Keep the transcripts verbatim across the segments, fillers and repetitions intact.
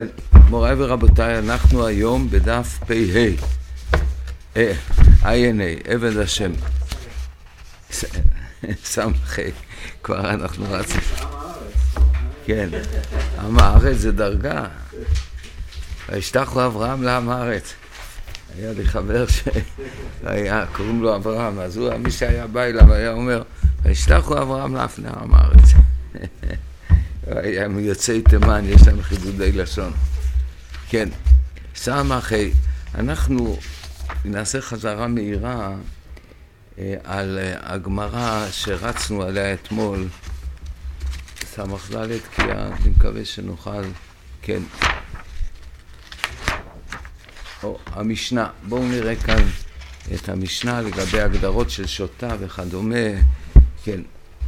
מוריי ורבותיי, אנחנו היום בדף פ"ה, עין ה', עבד השם, סמכי, כבר אנחנו רצים. כן, עם הארץ זה דרגה. וישתחו אברהם לעם הארץ. היה לי חבר שהיה, קוראים לו אברהם, אז הוא, מי שהיה בא אליו היה אומר, וישתחו אברהם לעם הארץ. הם יוצאי תימן, יש להם חידודי לשון. כן, סמכי, אנחנו נעשה חזרה מהירה אה, על אה, הגמרא שרצנו עליה אתמול, סמך ד' כי אני מקווה שנוכל, כן. או, המשנה, בואו נראה כאן את המשנה לגבי הגדרות של שוטה וכדומה, כן.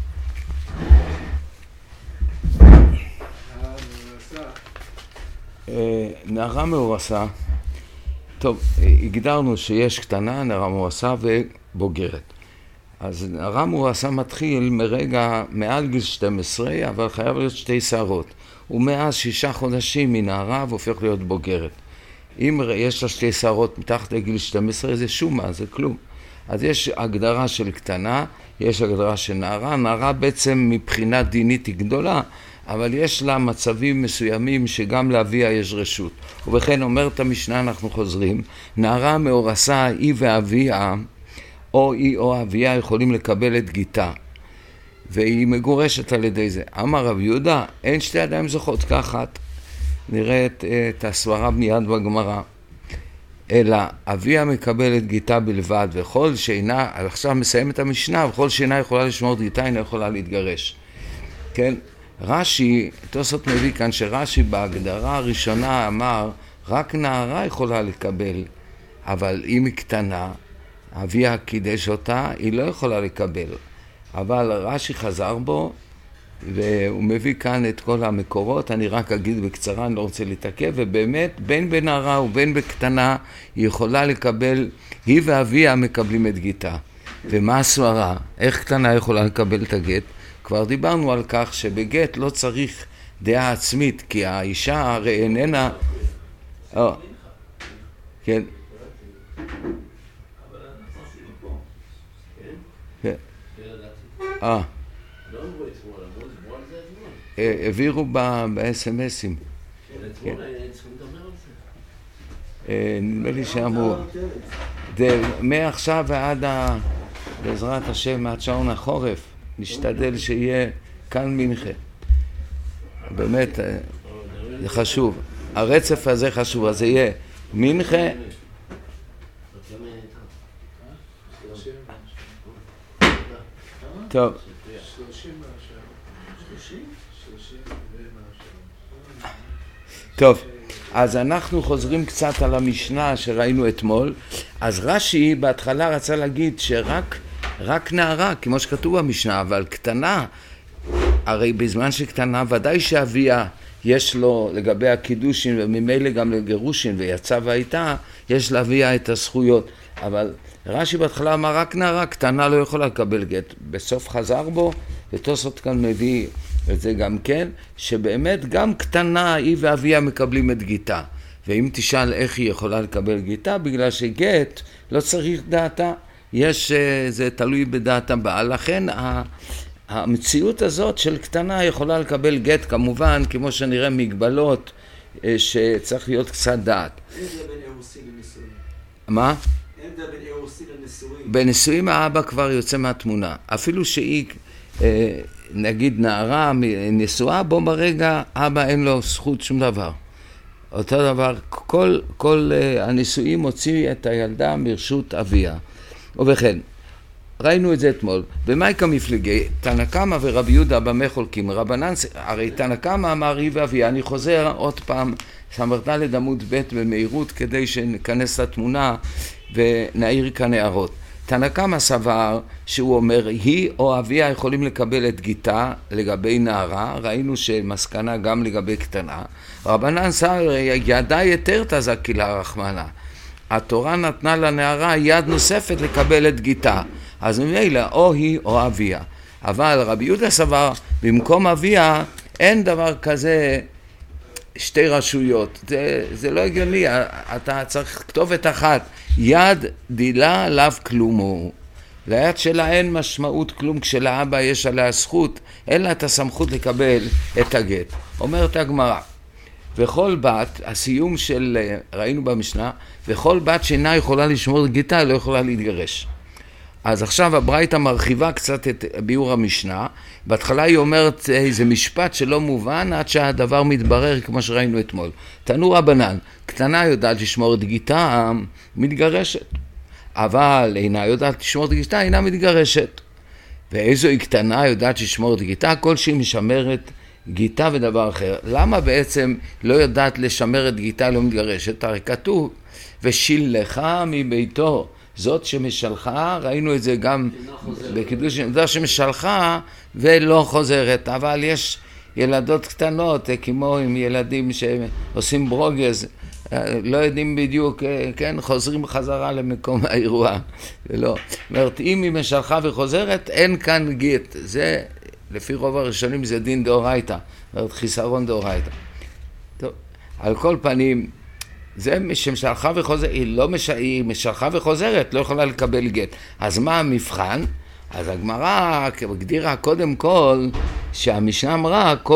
נערה מאורסה, טוב, הגדרנו שיש קטנה, נערה מאורסה ובוגרת. אז נערה מאורסה מתחיל מרגע מעל גיל שתים עשרה, אבל חייב להיות שתי שערות. ומאז שישה חודשים מנערה והופך להיות בוגרת. אם יש לה שתי שערות מתחת לגיל שתים עשרה, זה שומה, זה כלום. אז יש הגדרה של קטנה, יש הגדרה של נערה. נערה בעצם מבחינה דינית היא גדולה, אבל יש לה מצבים מסוימים שגם לאביה יש רשות. ובכן אומרת המשנה, אנחנו חוזרים, נערה מאורסה היא ואביה, או היא או אביה יכולים לקבל את גיתה, והיא מגורשת על ידי זה. אמר רב יהודה, אין שתי ידיים זוכות כחת. נראה את, את הסברה מיד בגמרא. אלא אביה מקבל את גיתה בלבד, וכל שאינה, עכשיו מסיים את המשנה, וכל שאינה יכולה לשמור את גיתה, אינה יכולה להתגרש. כן? רש"י, תוספות מביא כאן שרש"י בהגדרה הראשונה אמר, רק נערה יכולה לקבל, אבל אם היא קטנה, אביה קידש אותה, היא לא יכולה לקבל. אבל רש"י חזר בו, והוא מביא כאן את כל המקורות, אני רק אגיד בקצרה, אני לא רוצה להתעכב, ובאמת, בין בנערה ובין בקטנה, היא יכולה לקבל, היא ואביה מקבלים את גיתה. ומה הסברה? איך קטנה יכולה לקבל את הגט? כבר דיברנו על כך שבגט לא צריך דעה עצמית, כי האישה הרי איננה... או, כן. כן. אה. העבירו ב-אס אם אסים. נדמה לי שאמרו, מעכשיו ועד בעזרת השם, עד שעון החורף, נשתדל שיהיה כאן מנחה. באמת, זה חשוב. הרצף הזה חשוב, אז זה יהיה מנחה. טוב. טוב, אז אנחנו חוזרים קצת על המשנה שראינו אתמול. אז רש"י בהתחלה רצה להגיד שרק רק נערה, כמו שכתוב במשנה, אבל קטנה, הרי בזמן שקטנה ודאי שאביה יש לו לגבי הקידושין וממילא גם לגירושין ויצא והייתה, יש לאביה את הזכויות. אבל רש"י בהתחלה אמר רק נערה, קטנה לא יכולה לקבל גט. בסוף חזר בו, ותוספות כאן מביא את זה גם כן, שבאמת גם קטנה היא ואביה מקבלים את גיתה. ואם תשאל איך היא יכולה לקבל גיתה, בגלל שגט לא צריך דעתה. יש, זה תלוי בדעת הבעל, לכן המציאות הזאת של קטנה יכולה לקבל גט כמובן, כמו שנראה מגבלות שצריך להיות קצת דעת. אין זה בין אירוסי לנישואים? מה? אין זה בין אירוסי לנישואים? בנישואים האבא כבר יוצא מהתמונה, אפילו שהיא נגיד נערה נשואה, בו ברגע אבא אין לו זכות שום דבר. אותו דבר, כל, כל הנישואים הוציא את הילדה מרשות אביה. ובכן, ראינו את זה אתמול. במייקה מפלגי, תנא קמא ורבי יהודה במה חולקים? רבנן, הרי תנא קמא אמר היא ואביה, אני חוזר עוד פעם, סמ"ד עמוד ב' במהירות כדי שניכנס לתמונה ונעיר כאן הערות. תנא קמא סבר שהוא אומר, היא או אביה יכולים לקבל את גיתה לגבי נערה, ראינו שמסקנה גם לגבי קטנה. רבנן סבר, ידע יותר תזקילה רחמנה. התורה נתנה לנערה יד נוספת לקבל את גיתה, אז ממילא או היא או אביה. אבל רבי יהודה סבר, במקום אביה אין דבר כזה שתי רשויות, זה, זה לא הגיוני, אתה צריך כתובת אחת, יד דילה לאו כלומו. ליד שלה אין משמעות כלום, כשלאבא יש עליה זכות, אין לה את הסמכות לקבל את הגט. אומרת הגמרא, וכל בת, הסיום של, ראינו במשנה, וכל בת שאינה יכולה לשמור גיטה, היא לא יכולה להתגרש. אז עכשיו הברייתא מרחיבה קצת את ביאור המשנה, בהתחלה היא אומרת איזה משפט שלא מובן עד שהדבר מתברר כמו שראינו אתמול. תנו רבנן, קטנה יודעת לשמור את גיטה, מתגרשת. אבל אינה יודעת לשמור את גיטה, אינה מתגרשת. ואיזו היא קטנה יודעת לשמור את גיטה, כל שהיא משמרת גיטה ודבר אחר. למה בעצם לא יודעת לשמר את גיטה לא מתגרשת? הרי כתוב, ושילחה מביתו. זאת שמשלחה, ראינו את זה גם בקידוש, זאת שמשלחה ולא חוזרת, אבל יש ילדות קטנות, כמו עם ילדים שעושים ברוגז, לא יודעים בדיוק, כן, חוזרים חזרה למקום האירוע, ולא. זאת אומרת, אם היא משלחה וחוזרת, אין כאן גט, זה, לפי רוב הראשונים זה דין דאורייתא, זאת אומרת, חיסרון דאורייתא. טוב, על כל פנים, זה שמשלחה וחוזרת, היא לא מש... היא משלחה וחוזרת, לא יכולה לקבל גט. אז מה המבחן? אז הגמרא הגדירה קודם כל, שהמשנה אמרה, כל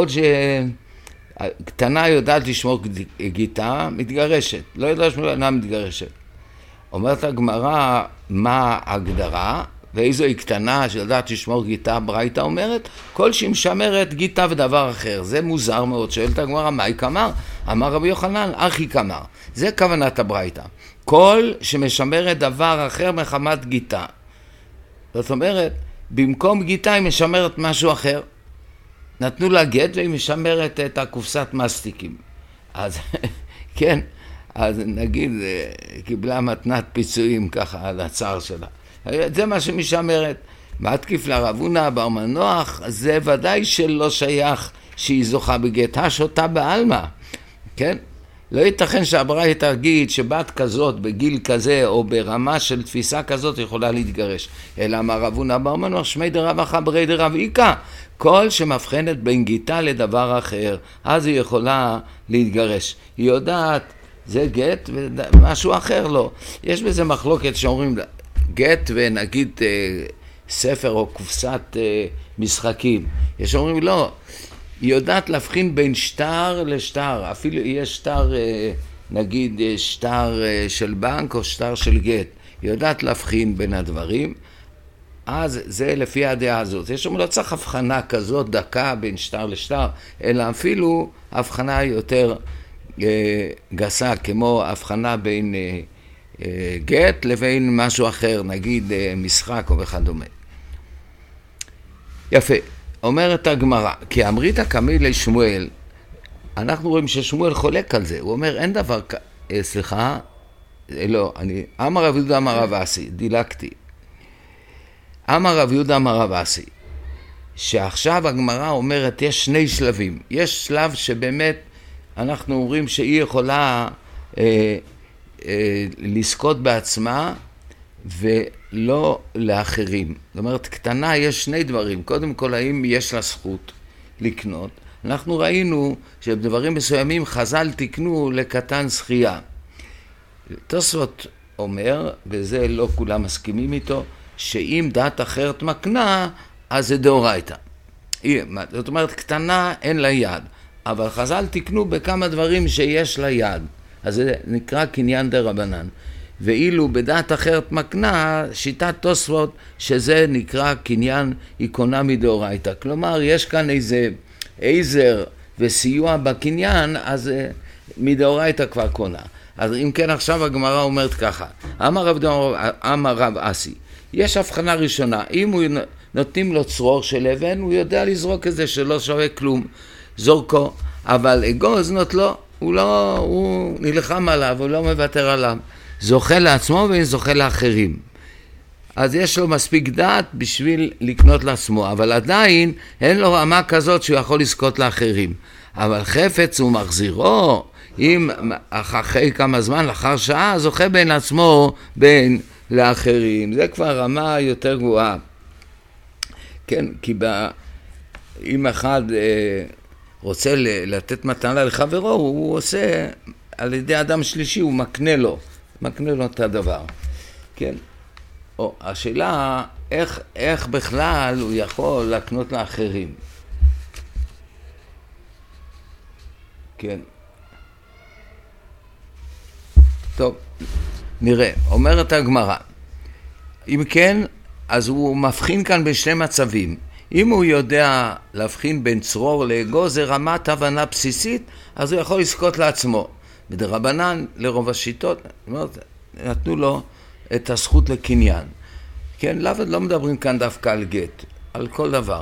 שקטנה יודעת לשמור גיטה, מתגרשת. לא יודעת לשמור אינה מתגרשת. אומרת הגמרא, מה ההגדרה? ואיזו היא קטנה שיודעת לשמור גיטה, ברייתא אומרת, כל שהיא משמרת גיטה ודבר אחר. זה מוזר מאוד. שואלת הגמרא, מה היא כמר? אמר רבי יוחנן, אחי כמר. זה כוונת הברייתא. כל שמשמרת דבר אחר מחמת גיטה. זאת אומרת, במקום גיטה היא משמרת משהו אחר. נתנו לה גט והיא משמרת את הקופסת מסטיקים. אז כן, אז נגיד, קיבלה מתנת פיצויים ככה על הצער שלה. זה מה שמשמרת. מתקיף לרב הונא בר מנוח, זה ודאי שלא שייך שהיא זוכה בגט, השוטה בעלמא, כן? לא ייתכן שהברייתא תגיד שבת כזאת, בגיל כזה, או ברמה של תפיסה כזאת, יכולה להתגרש. אלא אמר רב הונא בר מנוח, שמי דרב אחא ברי דרב איכא, כל שמבחנת בין גיטה לדבר אחר, אז היא יכולה להתגרש. היא יודעת, זה גט ומשהו אחר לא. יש בזה מחלוקת שאומרים, גט ונגיד ספר או קופסת משחקים. יש אומרים לא, היא יודעת להבחין בין שטר לשטר, אפילו יש שטר, נגיד שטר של בנק או שטר של גט, היא יודעת להבחין בין הדברים, אז זה לפי הדעה הזאת. יש אומרים לא צריך הבחנה כזאת דקה בין שטר לשטר, אלא אפילו הבחנה יותר גסה, כמו הבחנה בין גט לבין משהו אחר, נגיד משחק או וכדומה. יפה, אומרת הגמרא, כי אמריתא קמי לשמואל, אנחנו רואים ששמואל חולק על זה, הוא אומר אין דבר, סליחה, לא, אני, אמר רב יהודה אמר רב אסי, דילגתי, אמר רב יהודה אמר רב אסי, שעכשיו הגמרא אומרת יש שני שלבים, יש שלב שבאמת אנחנו אומרים שהיא יכולה אה, לזכות בעצמה ולא לאחרים. זאת אומרת, קטנה יש שני דברים. קודם כל, האם יש לה זכות לקנות? אנחנו ראינו שבדברים מסוימים חז"ל תקנו לקטן זכייה. תוספות אומר, וזה לא כולם מסכימים איתו, שאם דת אחרת מקנה, אז זה דאורייתא. זאת אומרת, קטנה אין לה יד, אבל חז"ל תקנו בכמה דברים שיש לה יד. אז זה נקרא קניין דרבנן. ואילו בדעת אחרת מקנה, שיטת תוספות, שזה נקרא קניין איקונומי דאורייתא. כלומר, יש כאן איזה עזר וסיוע בקניין, אז מדאורייתא כבר קונה. אז אם כן, עכשיו הגמרא אומרת ככה, אמר רב, אמר רב אסי, יש הבחנה ראשונה, אם הוא נותנים לו צרור של אבן, הוא יודע לזרוק את זה שלא שווה כלום, זורקו, אבל אגוז נות לו, הוא לא, הוא נלחם עליו, הוא לא מוותר עליו. זוכה לעצמו וזוכה לאחרים. אז יש לו מספיק דעת בשביל לקנות לעצמו, אבל עדיין אין לו רמה כזאת שהוא יכול לזכות לאחרים. אבל חפץ הוא מחזירו, אם אחרי כמה זמן, לאחר שעה, זוכה בין עצמו בין לאחרים. זה כבר רמה יותר גבוהה. כן, כי בא, אם אחד... רוצה לתת מתנה לחברו, הוא עושה על ידי אדם שלישי, הוא מקנה לו, מקנה לו את הדבר. כן? או, השאלה, איך, איך בכלל הוא יכול להקנות לאחרים? כן. טוב, נראה. אומרת הגמרא. אם כן, אז הוא מבחין כאן בשני מצבים. אם הוא יודע להבחין בין צרור לאגוז, זה רמת הבנה בסיסית, אז הוא יכול לזכות לעצמו. בדרבנן, לרוב השיטות, נתנו לו את הזכות לקניין. כן, לא, לא מדברים כאן דווקא על גט, על כל דבר.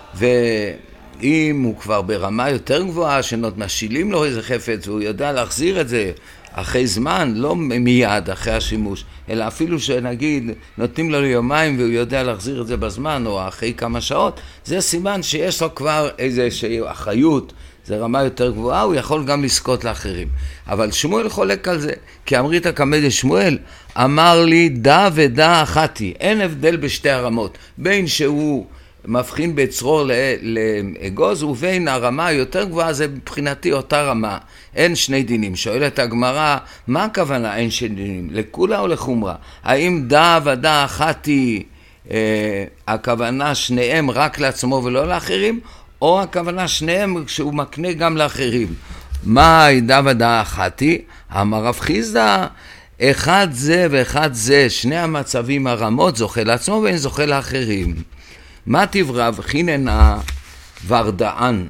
ואם הוא כבר ברמה יותר גבוהה, שמשילים לו איזה חפץ, והוא יודע להחזיר את זה אחרי זמן, לא מיד אחרי השימוש, אלא אפילו שנגיד נותנים לו יומיים והוא יודע להחזיר את זה בזמן או אחרי כמה שעות, זה סימן שיש לו כבר איזושהי אחריות, זה רמה יותר גבוהה, הוא יכול גם לזכות לאחרים. אבל שמואל חולק על זה, כי אמרית קמא שמואל, אמר לי דע ודע אחתי, אין הבדל בשתי הרמות, בין שהוא מבחין בצרור לאגוז ובין הרמה היותר גבוהה, זה מבחינתי אותה רמה, אין שני דינים. שואלת הגמרא, מה הכוונה אין שני דינים? לכולה או לחומרה? האם דע ודע אחתי אה, הכוונה שניהם רק לעצמו ולא לאחרים, או הכוונה שניהם שהוא מקנה גם לאחרים? מה דע ודע אחתי? אמר רב חיסדא, אחד זה ואחד זה, שני המצבים הרמות, זוכה לעצמו ואין זוכה לאחרים. מה תברב חיננה ורדאן,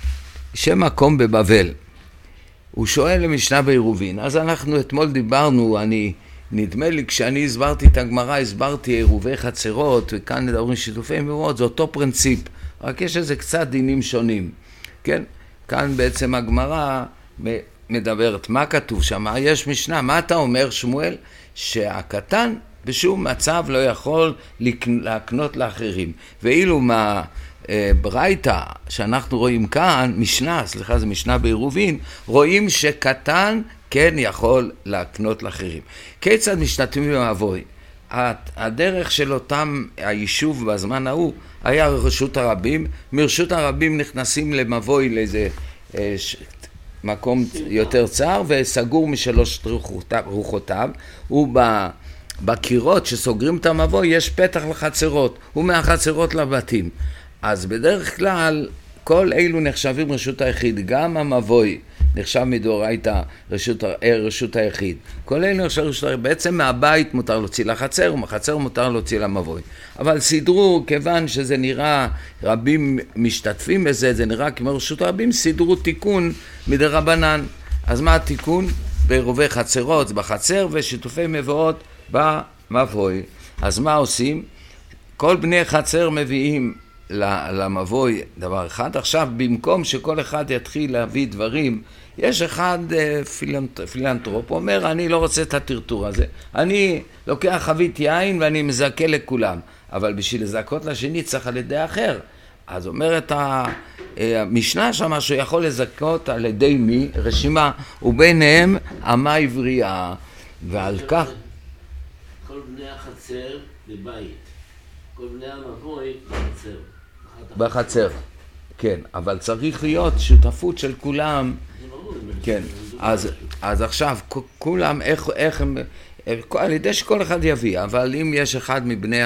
שם מקום בבבל? הוא שואל למשנה בעירובין. אז אנחנו אתמול דיברנו, אני, נדמה לי כשאני הסברתי את הגמרא, הסברתי עירובי חצרות, וכאן מדברים שיתופי מאורות, זה אותו פרינציפ, רק יש איזה קצת דינים שונים. כן? כאן בעצם הגמרא מדברת, מה כתוב שם? יש משנה, מה אתה אומר שמואל? שהקטן בשום מצב לא יכול להקנות לאחרים. ואילו מה ברייתא שאנחנו רואים כאן, משנה, סליחה, זה משנה בעירובין, רואים שקטן כן יכול להקנות לאחרים. כיצד משתתפים במבוי? הדרך של אותם היישוב בזמן ההוא היה רשות הרבים, מרשות הרבים נכנסים למבוי לאיזה ש... מקום יותר צר וסגור משלוש רוחותיו, הוא ב... בקירות שסוגרים את המבוי יש פתח לחצרות, ומהחצרות לבתים. אז בדרך כלל כל אלו נחשבים רשות היחיד, גם המבוי נחשב מדאורייתא רשות, רשות היחיד. כל אלו נחשב רשות היחיד, בעצם מהבית מותר להוציא לחצר, ומחצר מותר להוציא למבוי. אבל סידרו, כיוון שזה נראה, רבים משתתפים בזה, זה נראה כמו רשות הרבים, סידרו תיקון מדרבנן. אז מה התיקון? בעירובי חצרות, בחצר, ושיתופי מבואות במבוי. אז מה עושים? כל בני חצר מביאים למבוי דבר אחד. עכשיו במקום שכל אחד יתחיל להביא דברים, יש אחד פילנט, פילנטרופ, אומר אני לא רוצה את הטרטור הזה, אני לוקח חבית יין ואני מזכה לכולם, אבל בשביל לזכות לשני צריך על ידי אחר. אז אומרת המשנה שם שהוא יכול לזכות על ידי מי? רשימה, וביניהם אמה עברייה, ועל כך כל בני החצר בבית, כל בני המבוי בחצר. בחצר, כן, אבל צריך להיות שותפות של כולם. כן, אז, אז עכשיו כולם, איך, איך הם, על ידי שכל אחד יביא, אבל אם יש אחד מבני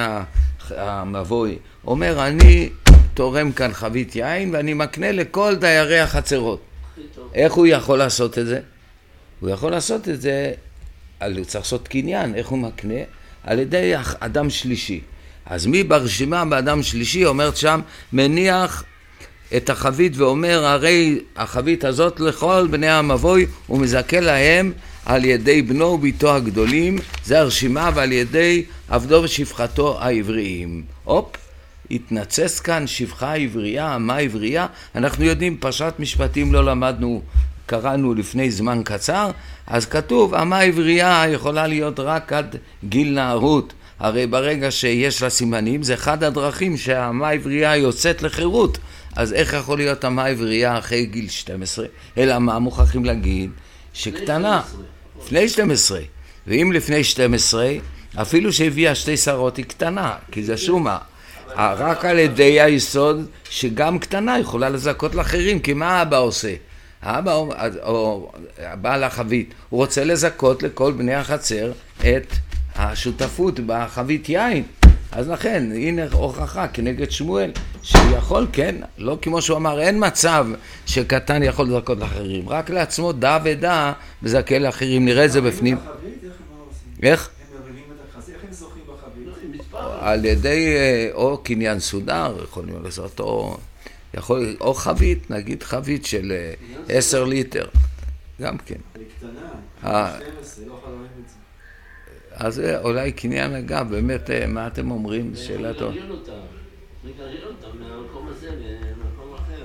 המבוי, אומר אני תורם כאן חבית יין ואני מקנה לכל דיירי החצרות. איך הוא יכול לעשות את זה? הוא יכול לעשות את זה, הוא צריך לעשות קניין, איך הוא מקנה? על ידי אדם שלישי. אז מי ברשימה באדם שלישי אומרת שם, מניח את החבית ואומר, הרי החבית הזאת לכל בני המבוי, הוא מזכה להם על ידי בנו וביתו הגדולים, זה הרשימה, ועל ידי עבדו ושפחתו העבריים. הופ, התנצס כאן שפחה עברייה, מה עברייה? אנחנו יודעים, פרשת משפטים לא למדנו, קראנו לפני זמן קצר, אז כתוב, אמה עברייה יכולה להיות רק עד גיל נערות, הרי ברגע שיש לה סימנים, זה אחד הדרכים שהאמה העברייה יוצאת לחירות. אז איך יכול להיות אמה עברייה אחרי גיל שתים עשרה? אלא מה מוכרחים להגיד? שקטנה, לפני שתים עשרה. ואם לפני שתים עשרה, אפילו שהביאה שתי שרות היא קטנה, כי זה שומה. רק על ידי היסוד שגם קטנה יכולה לזכות לאחרים, כי מה האבא עושה? האבא או, או בעל החבית, הוא רוצה לזכות לכל בני החצר את השותפות בחבית יין. אז לכן, הנה הוכחה כנגד שמואל, שהוא יכול, כן, לא כמו שהוא אמר, אין מצב שקטן יכול לזכות לאחרים, רק לעצמו דע ודע מזכה לאחרים, נראה את זה בפנים. איך? הם מרימים את החזית, איך הם זוכים בחבית? על ידי או קניין סודר, יכולים לעשות, או, יכול, או חבית, נגיד חבית של עשר ליטר, גם כן. היא קטנה, שתים עשרה, לא יכולה להרים את זה. אז אולי קניין אגב, באמת, מה אתם אומרים? שאלה טוב. לגריר אותם, לגריר אותם מהמקום הזה למקום אחר.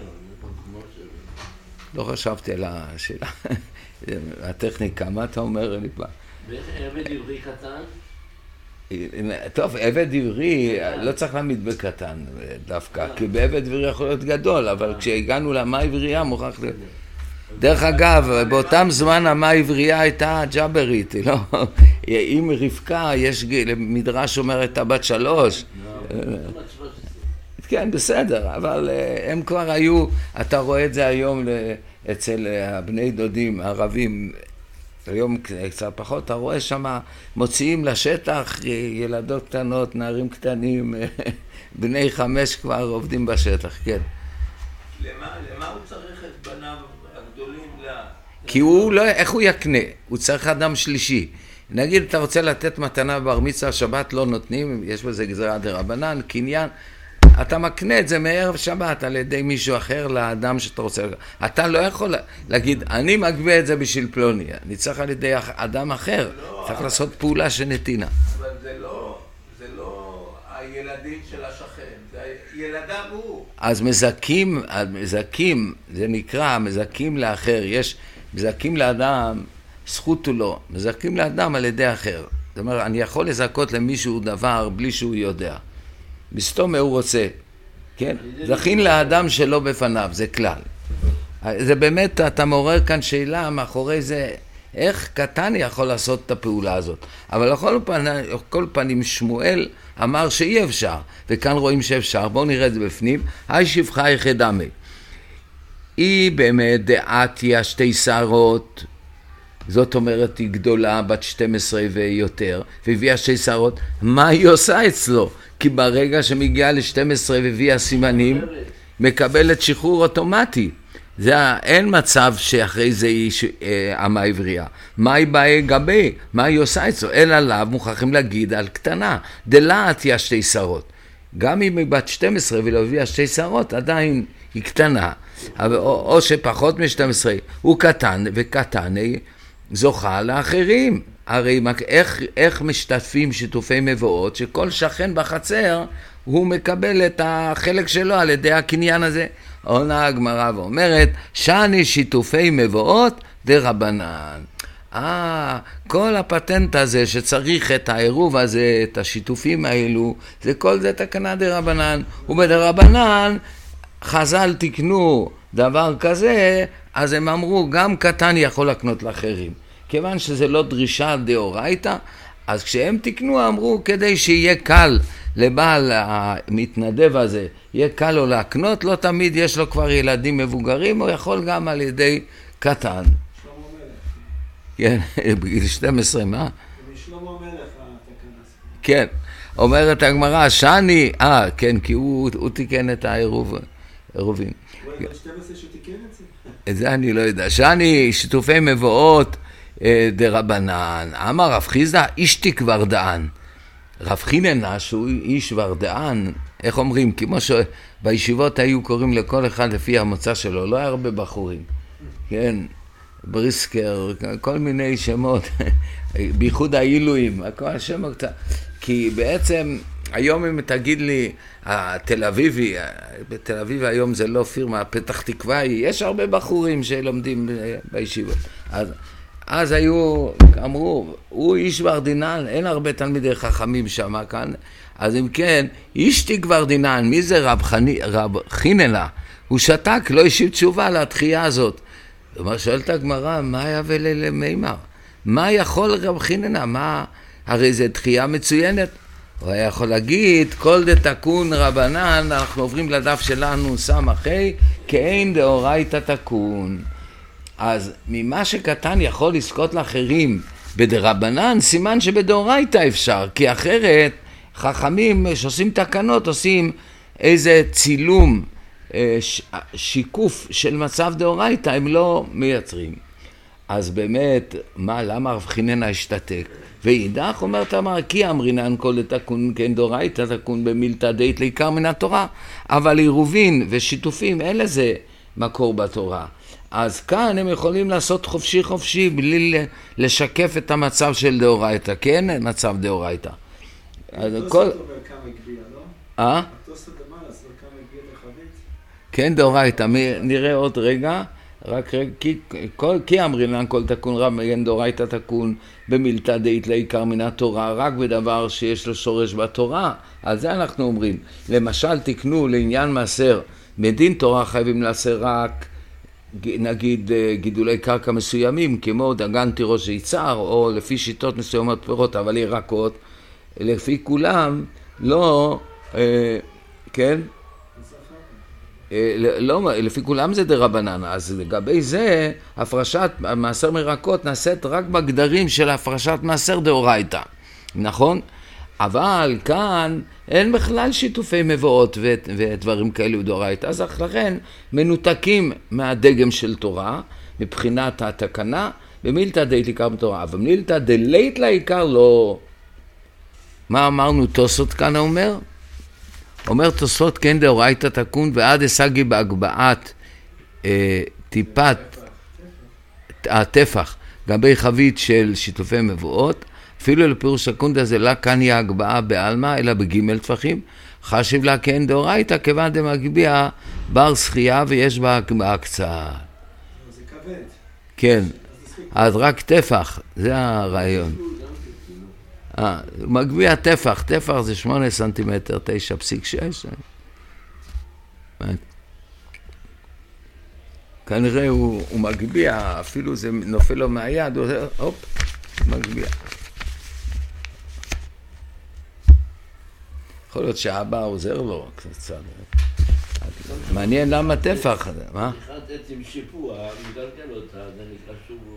לא חשבתי על השאלה, הטכניקה, מה אתה אומר? ואיך עבד עברי קטן? טוב, עבד עברי לא צריך להעמיד בקטן דווקא, כי בעבד עברי יכול להיות גדול, אבל כשהגענו למה עברייה מוכרח להיות... דרך אגב, באותם זמן המה עברייה הייתה ג'אברית, לא? אם רבקה, יש מדרש אומר הייתה בת שלוש. כן, בסדר, אבל הם כבר היו, אתה רואה את זה היום אצל הבני דודים, הערבים, היום קצת פחות, אתה רואה שם מוציאים לשטח ילדות קטנות, נערים קטנים, בני חמש כבר עובדים בשטח, כן. למה, למה הוא צריך את בניו הגדולים? כי הוא לא, איך הוא יקנה? הוא צריך אדם שלישי. נגיד, אתה רוצה לתת מתנה בר מצווה, שבת לא נותנים, יש בזה גזירה דרבנן, קניין, אתה מקנה את זה מערב שבת על ידי מישהו אחר לאדם שאתה רוצה. אתה לא יכול להגיד, אני מגבה את זה בשביל פלוני, אני צריך על ידי אדם אחר, לא, צריך אבל... לעשות פעולה של נתינה. אבל זה לא, זה לא הילדים של השכן, זה ילדיו הוא. אז מזכים, מזכים, זה נקרא, מזכים לאחר, יש מזכים לאדם, זכות הוא לא, מזכים לאדם על ידי אחר. זאת אומרת, אני יכול לזכות למישהו דבר בלי שהוא יודע. בסתום הוא רוצה, כן? זכין לאדם שלא בפניו, זה כלל. זה באמת, אתה מעורר כאן שאלה מאחורי זה, איך קטן יכול לעשות את הפעולה הזאת. אבל לכל פנים, כל פנים שמואל אמר שאי אפשר, וכאן רואים שאפשר, בואו נראה את זה בפנים, היי שפחה יחדמי. היא באמת דעתיה שתי שערות, זאת אומרת היא גדולה, בת שתים עשרה ויותר, והביאה שתי שערות, מה היא עושה אצלו? כי ברגע שמגיעה ל-שתים עשרה והביאה סימנים, מקבלת שחרור אוטומטי. זה אין מצב שאחרי זה היא עמה עברייה. מה היא באה גבי? מה היא עושה אצלו? אלא עליו מוכרחים להגיד על קטנה. דלעת היא השתי שערות. גם אם היא בת שתים עשרה ולא הביאה שתי שערות, עדיין היא קטנה. או, או שפחות מ-שתים עשרה הוא קטן, וקטן היא זוכה לאחרים. הרי איך, איך משתתפים שיתופי מבואות, שכל שכן בחצר הוא מקבל את החלק שלו על ידי הקניין הזה. עונה הגמרא ואומרת, שאני שיתופי מבואות דרבנן. אה, כל הפטנט הזה שצריך את העירוב הזה, את השיתופים האלו, זה כל זה תקנה דרבנן. ובדרבנן חז"ל תקנו דבר כזה, אז הם אמרו, גם קטן יכול לקנות לאחרים. כיוון שזה לא דרישה דאורייתא, אז כשהם תקנו אמרו, כדי שיהיה קל לבעל המתנדב הזה, יהיה קל לו להקנות, לא תמיד יש לו כבר ילדים מבוגרים, הוא יכול גם על ידי קטן. שלמה מלך. כן, בגיל שתים עשרה, מה? משלמה מלך התקנה. כן, אומרת הגמרא, שאני, אה, כן, כי הוא, הוא תיקן את העירוב, עירובים. הוא היה שתים עשרה שתיקן את זה? את זה אני לא יודע. שאני, שיתופי מבואות, דרבנן, אמר רב חיסדא, אשתי ורדאן. רב חיננה שהוא איש ורדאן, איך אומרים? כמו שבישיבות היו קוראים לכל אחד לפי המוצא שלו, לא היה הרבה בחורים, כן, בריסקר, כל מיני שמות, בייחוד העילויים, כל השם קצת, כי בעצם היום אם תגיד לי, התל אביבי, בתל אביב היום זה לא פירמה, פתח תקווה, יש הרבה בחורים שלומדים בישיבות, אז אז היו, אמרו, הוא איש ורדינן, אין הרבה תלמידי חכמים שם כאן, אז אם כן, אשתי ורדינן, מי זה רב, חני, רב חיננה? הוא שתק, לא השיב תשובה לתחייה הזאת. זאת אומרת, שואלת הגמרא, מה היה ולמימר? מה יכול רב חיננה? מה, הרי זה תחייה מצוינת. הוא היה יכול להגיד, כל דתקון רבנן, אנחנו עוברים לדף שלנו, סמכי, כאין דאורייתא תקון. אז ממה שקטן יכול לזכות לאחרים בדרבנן, סימן שבדאורייתא אפשר, כי אחרת חכמים שעושים תקנות עושים איזה צילום, שיקוף של מצב דאורייתא, הם לא מייצרים. אז באמת, מה, למה רב חיננה השתתק? ואידך אומרת אמר, כי אמרינן כל דתקון כן דאורייתא תקון במילתא דית לעיקר מן התורה, אבל עירובין ושיתופים אין לזה מקור בתורה. אז כאן הם יכולים לעשות חופשי חופשי בלי לשקף את המצב של דאורייתא, כן? מצב דאורייתא. אז כל... אומר כמה הגביע, לא? אה? התוספות למעלה, זה כמה הגביע לחבית? כן, דאורייתא, נראה עוד רגע. רק רגע, כי, כל, כי אמרינן כל תקון רב מגן דאורייתא תקון במילתא דאית לעיקר מן התורה, רק בדבר שיש לו שורש בתורה. על זה אנחנו אומרים. למשל תקנו לעניין מעשר, מדין תורה חייבים לעשר רק נגיד גידולי קרקע מסוימים, כמו דגן תירוש שיצר, או לפי שיטות מסוימות פירות, אבל ירקות, לפי כולם לא, אה, כן? לא, לפי כולם זה דרבנן, אז לגבי זה, הפרשת מעשר מרקות נעשית רק בגדרים של הפרשת מעשר דאורייתא, נכון? אבל כאן אין בכלל שיתופי מבואות ודברים כאלו דאורייתא, אז לכן מנותקים מהדגם של תורה, מבחינת התקנה, במילתא דאית לעיקר בתורה, אבל במילתא דלית לעיקר לא. מה אמרנו תוספות כאן אומר? אומר תוספות כן דאורייתא תקון ועד השגי בהגבהת אה, טיפת הטפח גבי חבית של שיתופי מבואות, אפילו לפירוש הקונדא זה לא כאן היא ההגבהה בעלמא אלא בגימל טפחים, חשיב לה כן דאורייתא כיוון דמגביה בר שחייה ויש בה הגבהה קצת. זה כבד. כן, אז רק טפח, זה הרעיון. אה, מגביה טפח, טפח זה שמונה סנטימטר, תשע פסיק שש. כנראה הוא, הוא מגביה, אפילו זה נופל לו מהיד, הוא אומר, הופ, מגביה. יכול להיות שהאבא עוזר לו קצת. מעניין למה טפח, מה? אחד עצם שיפוע, מגלגל אותה, זה נקרא שוב...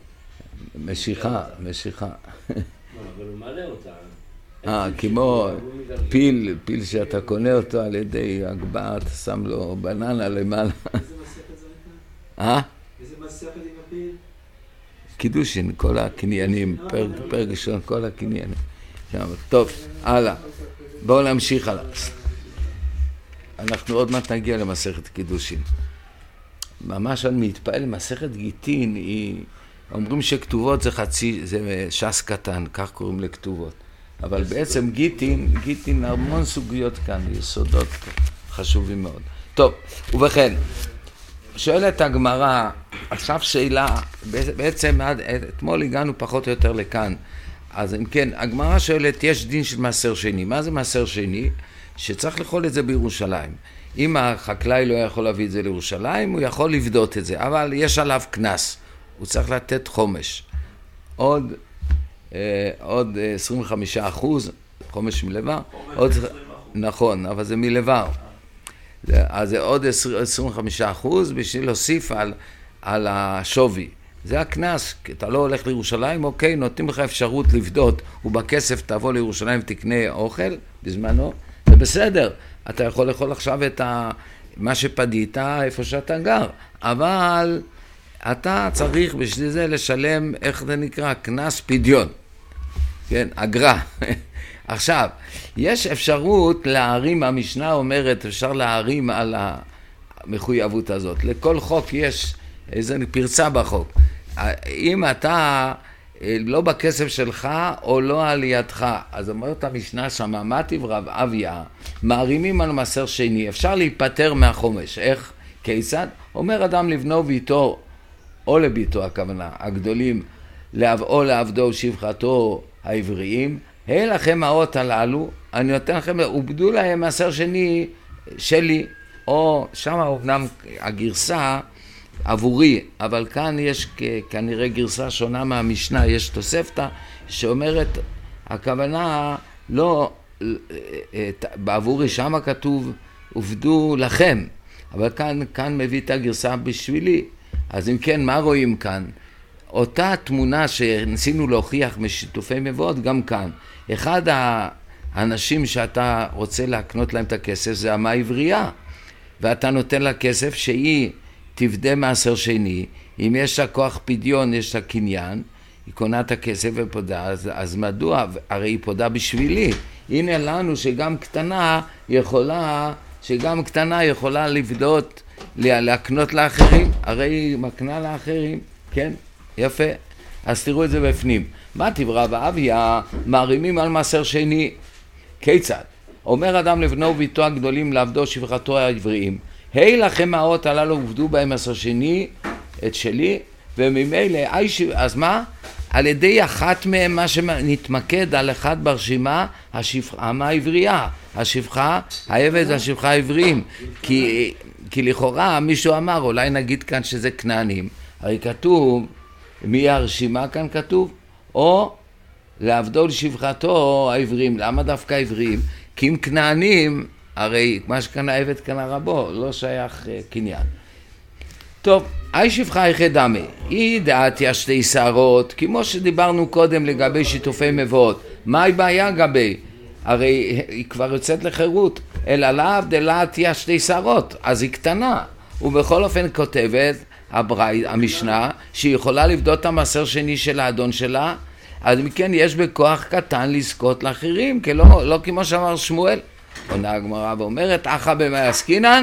משיכה, משיכה. אבל הוא מעלה אותה. אה, כמו פיל, פיל שאתה קונה אותו על ידי הגבהה, אתה שם לו בננה למעלה. איזה מסכת זה הייתה? אה? איזה מסכת עם הפיל? קידושין, כל הקניינים, פרק ראשון, כל הקניינים. טוב, הלאה. בואו נמשיך הלאה. אנחנו עוד מעט נגיע למסכת קידושין. ממש אני מתפעל, מסכת גיטין היא... אומרים שכתובות זה חצי, זה שס קטן, כך קוראים לכתובות. אבל בעצם גיטין, גיטין המון סוגיות כאן, יסודות חשובים מאוד. טוב, ובכן, שואלת הגמרא, עכשיו שאלה, בעצם עד, אתמול הגענו פחות או יותר לכאן. אז אם כן, הגמרא שואלת, יש דין של מעשר שני. מה זה מעשר שני? שצריך לאכול את זה בירושלים. אם החקלאי לא יכול להביא את זה לירושלים, הוא יכול לבדות את זה, אבל יש עליו קנס. הוא צריך לתת חומש. עוד, אה, עוד עשרים וחמישה אחוז, חומש מלבר. עוד, נכון, אבל זה מלבר. אז זה עוד עשרים וחמישה אחוז בשביל להוסיף על, על השווי. זה הכנס, אתה לא הולך לירושלים, אוקיי, נותנים לך אפשרות לבדות, ובכסף תבוא לירושלים ותקנה אוכל בזמנו, זה בסדר. אתה יכול לאכול עכשיו את ה, מה שפדית איפה שאתה גר, אבל... אתה צריך בשביל זה לשלם, איך זה נקרא, כנס פדיון, כן, אגרה. עכשיו, יש אפשרות להרים, המשנה אומרת, אפשר להרים על המחויבות הזאת. לכל חוק יש איזו פרצה בחוק. אם אתה לא בכסף שלך או לא על ידך, אז אומרת המשנה שמה, מה תברב אביה, מערימים על מעשר שני, אפשר להיפטר מהחומש. איך? כיצד? אומר אדם לבנו ביתו, או לביתו הכוונה, הגדולים, או לעבדו ושפחתו העבריים, היי לכם האות הללו, אני נותן לכם, עובדו להם מעשר שני שלי, או שם אומנם הגרסה עבורי, אבל כאן יש כנראה גרסה שונה מהמשנה, יש תוספתא שאומרת, הכוונה לא, בעבורי שמה כתוב, עובדו לכם, אבל כאן, כאן מביא את הגרסה בשבילי. אז אם כן, מה רואים כאן? אותה תמונה שניסינו להוכיח משיתופי מבואות, גם כאן. אחד האנשים שאתה רוצה להקנות להם את הכסף זה אמה עברייה, ואתה נותן לה כסף שהיא תבדה מעשר שני, אם יש לה כוח פדיון, יש לה קניין, היא קונה את הכסף ופודה, אז, אז מדוע? הרי היא פודה בשבילי. הנה לנו שגם קטנה יכולה, שגם קטנה יכולה לבדות, להקנות לאחרים, הרי היא מקנה לאחרים, כן? יפה. אז תראו את זה בפנים. מה תברא ואביה מערימים על מעשר שני? כיצד? אומר אדם לבנו וביתו הגדולים לעבדו שפחתו העבריים. היי לכם האות הללו עובדו בהם מעשר שני את שלי, וממילא, אז מה? על ידי אחת מהם, מה שנתמקד על אחד ברשימה, השפחה העברייה, השפחה, העבד השפחה העבריים. כי, כי לכאורה מישהו אמר, אולי נגיד כאן שזה כנענים. הרי כתוב, מי הרשימה כאן כתוב? או לעבדו לשפחתו העבריים. למה דווקא העבריים? כי אם כנענים, הרי מה שקנה עבד קנה רבו, לא שייך uh, קניין. טוב, אי שפחה יחדמי, היא דעתיה שתי שערות, כמו שדיברנו קודם לגבי שיתופי מבואות. מה היא בעיה גבי? הרי היא כבר יוצאת לחירות, אלא לאו דלעתיה שתי שערות, אז היא קטנה. ובכל אופן כותבת הברית, המשנה, שהיא יכולה לבדות את המעשר שני של האדון שלה, אז מכן יש בכוח קטן לזכות לאחרים, כי לא, לא כמו שאמר שמואל. עונה הגמרא ואומרת, אחא במה עסקינן?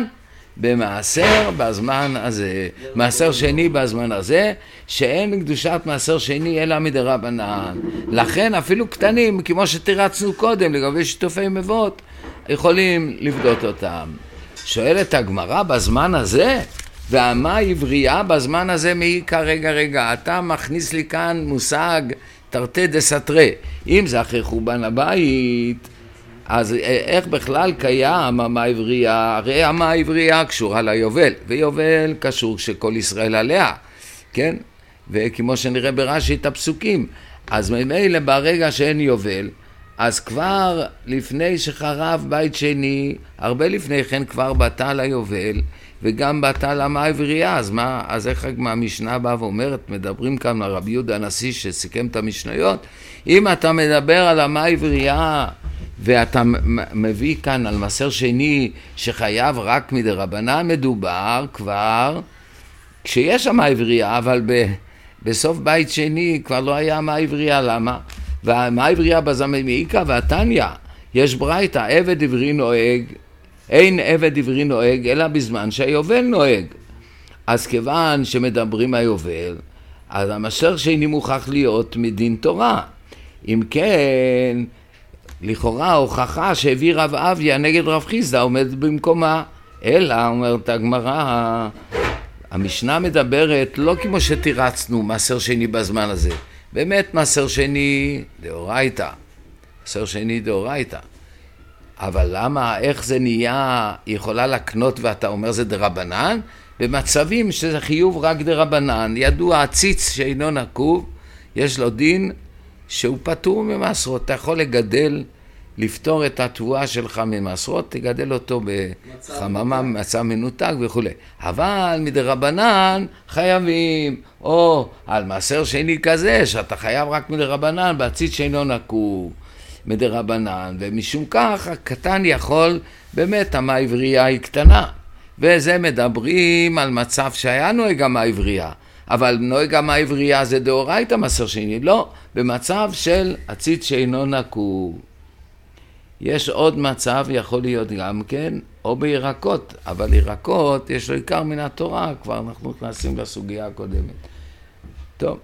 במעשר בזמן הזה, מעשר שני בזמן הזה, שאין קדושת מעשר שני אלא מדרבנן. לכן אפילו קטנים, כמו שתירצנו קודם לגבי שיתופי מבואות, יכולים לבדות אותם. שואלת הגמרא בזמן הזה, והמה עברייה בזמן הזה מעיקה, רגע רגע, אתה מכניס לי כאן מושג תרתי דסתרי. אם זה אחרי חורבן הבית, אז איך בכלל קיים אמה עברייה? הרי אמה עברייה קשורה ליובל, ויובל קשור שכל ישראל עליה, כן? וכמו שנראה ברש"י את הפסוקים, אז ממילא ברגע שאין יובל, אז כבר לפני שחרב בית שני, הרבה לפני כן כבר בטל היובל, וגם בטל אמה עברייה, אז מה, אז איך המשנה באה ואומרת, מדברים כאן על רבי יהודה הנשיא שסיכם את המשניות, אם אתה מדבר על אמה עברייה, ואתה מביא כאן על מעשר שני שחייב רק מדרבנן, מדובר כבר כשיש אמה עברייה, אבל ב, בסוף בית שני כבר לא היה אמה עברייה. למה? והאמה עברייה בזמן מעיקה והתניא, יש ברייתא, עבד עברי נוהג, אין עבד עברי נוהג אלא בזמן שהיובל נוהג. אז כיוון שמדברים היובל, אז המעשר שני מוכרח להיות מדין תורה. אם כן, לכאורה הוכחה שהביא רב אביה נגד רב חיסדא עומד במקומה, אלא אומרת הגמרא, המשנה מדברת לא כמו שתירצנו מעשר שני בזמן הזה, באמת מעשר שני דאורייתא, מעשר שני דאורייתא, אבל למה, איך זה נהיה יכולה לקנות ואתה אומר זה דרבנן? במצבים שזה חיוב רק דרבנן, ידוע הציץ שאינו נקוב, יש לו דין שהוא פטור ממעשרות. אתה יכול לגדל, לפתור את התבואה שלך ממעשרות, תגדל אותו בחממה, מצב מנותק וכו'. אבל מדרבנן חייבים, או על מעשר שני כזה, שאתה חייב רק מדרבנן, בהציץ שאינו נקוב מדרבנן, ומשום כך הקטן יכול, באמת אמה עברייה היא קטנה. וזה מדברים על מצב שהיה נוהג אמה עברייה. אבל נוהג אמה עברייה זה דאורייתא מעשר שני, לא, במצב של הציץ שאינו נקוב. יש עוד מצב, יכול להיות גם כן, או בירקות, אבל ירקות יש לו עיקר מן התורה, כבר אנחנו נכנסים לסוגיה הקודמת. טוב.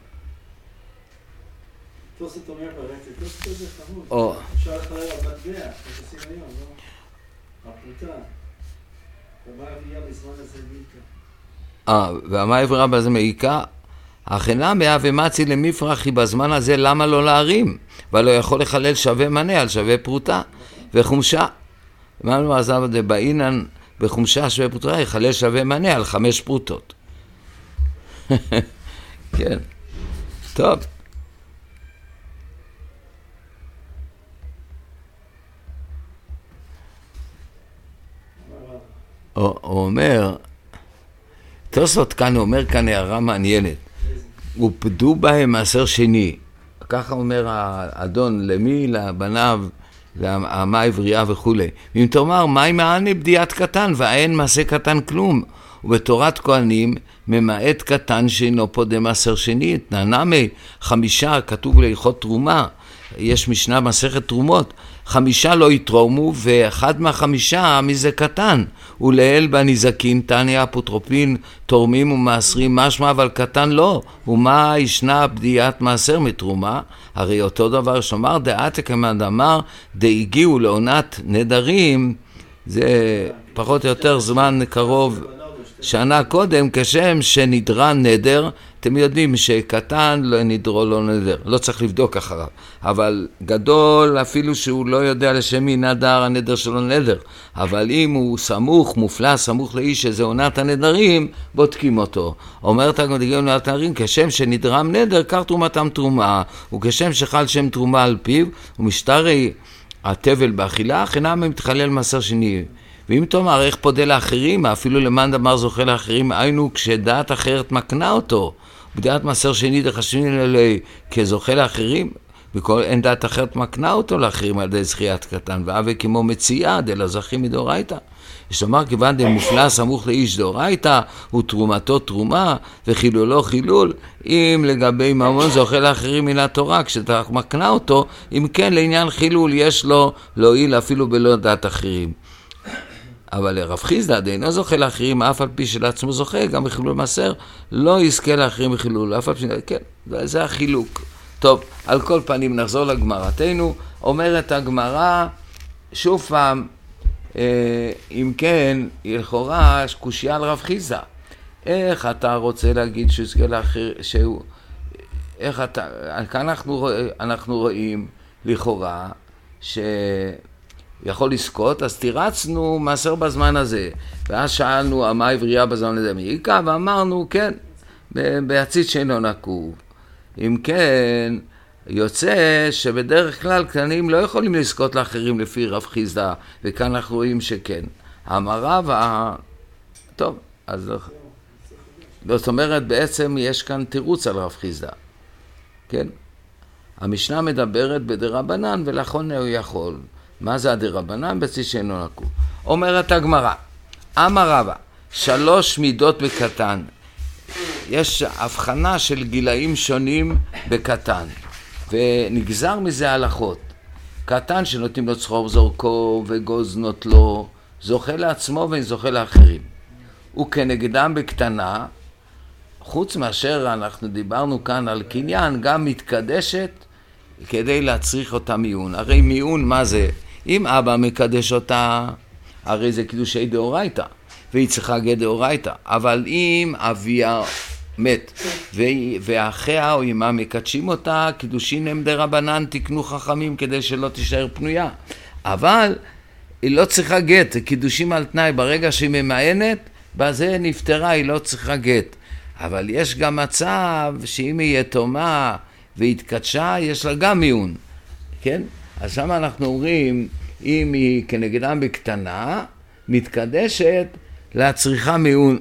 תוספות אומר ברצת, תוספות זה חמוד. או. אפשר לחלל על מטבע, איך עושים היום, לא? הפרוטה. ומה הביאה בזמן הזה מעיקה? אה, והמה עברה בזה מעיקה? הכנה מאה ומצי למפרחי בזמן הזה, למה לא להרים? ולא יכול לחלל שווה מנה על שווה פרוטה וחומשה. אמרנו עזב דבעינן בחומשה שווה פרוטה, יחלל שווה מנה על חמש פרוטות. כן. טוב. הוא אומר, תוספות כאן אומר כאן הערה מעניינת. ופדו בהם מעשר שני. ככה אומר האדון למי? לבניו, לאמה העברייה וכו'. ואם תאמר, מהי מעני בדיעת קטן, ואין מעשה קטן כלום. ובתורת כהנים, ממעט קטן שאינו פודה מעשר שני. נענמי חמישה, כתוב להלכות תרומה. יש משנה מסכת תרומות. חמישה לא יתרמו, ואחד מהחמישה מזה קטן. ולאל בנזקין, תניא אפוטרופין, תורמים ומעשרים משמע, אבל קטן לא. ומה ישנה בדיעת מעשר מתרומה? הרי אותו דבר שאומר, דעתק כמד אמר, דהגיעו לעונת נדרים, זה פחות או יותר זמן קרוב, שנה קודם, כשם שנדרה נדר, אתם יודעים שקטן לא נדרו לא נדר, לא צריך לבדוק אחריו, אבל גדול אפילו שהוא לא יודע לשם מי נדר הנדר שלו נדר, אבל אם הוא סמוך, מופלא, סמוך לאיש שזה עונת הנדרים, בודקים אותו. אומרת הגמרא עונת הנדרים, כשם שנדרם נדר, כך תרומתם תרומה, וכשם שחל שם תרומה על פיו, ומשתרי התבל באכילה, חינם מתחלל מעשר שני. ואם תאמר איך פודה לאחרים, אפילו למאן דאמר זוכה לאחרים, היינו כשדעת אחרת מקנה אותו, בדעת מעשר שני דחשבים אלי כזוכה לאחרים, וכל אין דעת אחרת מקנה אותו לאחרים על ידי זכיית קטן, ואווה כמו מציאה דלה זכים מדאורייתא. יש לומר כיוון דמופלא סמוך לאיש דאורייתא, ותרומתו תרומה, וחילולו חילול, אם לגבי ממון זוכה לאחרים מן התורה, כשאתה מקנה אותו, אם כן לעניין חילול יש לו להועיל אפילו בלא דעת אחרים. אבל רב חיסדא דאינו זוכה לאחרים, אף על פי שלעצמו זוכה, גם בחילול מעשר, לא יזכה לאחרים בחילול, אף על פי, כן, זה החילוק. טוב, על כל פנים נחזור לגמרתנו, אומרת הגמרא, שוב פעם, אה, אם כן, לכאורה, קושיה על רב חיסדא. איך אתה רוצה להגיד שהוא יזכה לאחר, שהוא, איך אתה, כאן אנחנו, אנחנו רואים לכאורה, ש... יכול לזכות, אז תירצנו מעשר בזמן הזה, ואז שאלנו, המה העברייה בזמן הזה מעיקה, ואמרנו, כן, בהציץ שאינו נקוב. אם כן, יוצא שבדרך כלל קטנים לא יכולים לזכות לאחרים לפי רב חיסדא, וכאן אנחנו רואים שכן. המרב, ה... טוב, אז זאת אומרת, בעצם יש כאן תירוץ על רב חיסדא, כן? המשנה מדברת בדרבנן, ולכן הוא יכול. מה זה הדרבנן? בציץ שאינו נקוב. אומרת הגמרא, אמר רבא, שלוש מידות בקטן. יש הבחנה של גילאים שונים בקטן, ונגזר מזה הלכות. קטן שנותנים לו צחור זורקו וגוז נוטלו, זוכה לעצמו וזוכה לאחרים. וכנגדם בקטנה, חוץ מאשר אנחנו דיברנו כאן על קניין, גם מתקדשת כדי להצריך אותה מיון. הרי מיון מה זה? אם אבא מקדש אותה, הרי זה קידושי דאורייתא, והיא צריכה גט דאורייתא. אבל אם אביה מת, ואחיה או אמא מקדשים אותה, קידושין הם דרבנן, תקנו חכמים כדי שלא תישאר פנויה. אבל היא לא צריכה גט, קידושים על תנאי, ברגע שהיא ממאנת, בזה נפטרה, היא לא צריכה גט. אבל יש גם מצב שאם היא יתומה והתקדשה, יש לה גם מיון, כן? אז שם אנחנו אומרים, אם היא כנגדם בקטנה, מתקדשת להצריכה מיון.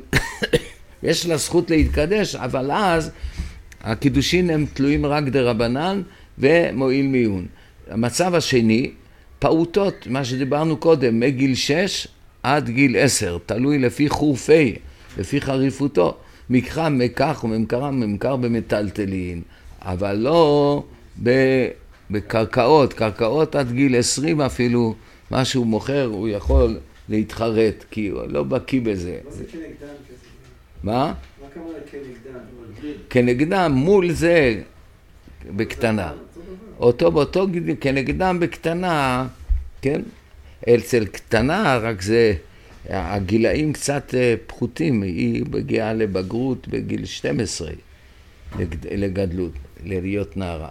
יש לה זכות להתקדש, אבל אז הקידושין הם תלויים רק דרבנן ומועיל מיון. המצב השני, פעוטות, מה שדיברנו קודם, מגיל שש עד גיל עשר, תלוי לפי חורפי, לפי חריפותו. מקרא מקח וממכרה ממכר במטלטלין, אבל לא בקרקעות, קרקעות עד גיל עשרים אפילו, מה שהוא מוכר הוא יכול להתחרט, כי הוא לא בקיא בזה. מה זה כנגדם כזה? מה? מה כמה כנגדם? כנגדם מול זה בקטנה. אותו באותו כנגדם בקטנה, כן? אצל קטנה רק זה, הגילאים קצת פחותים, היא מגיעה לבגרות בגיל שתים עשרה, לגדלות, להיות נערה.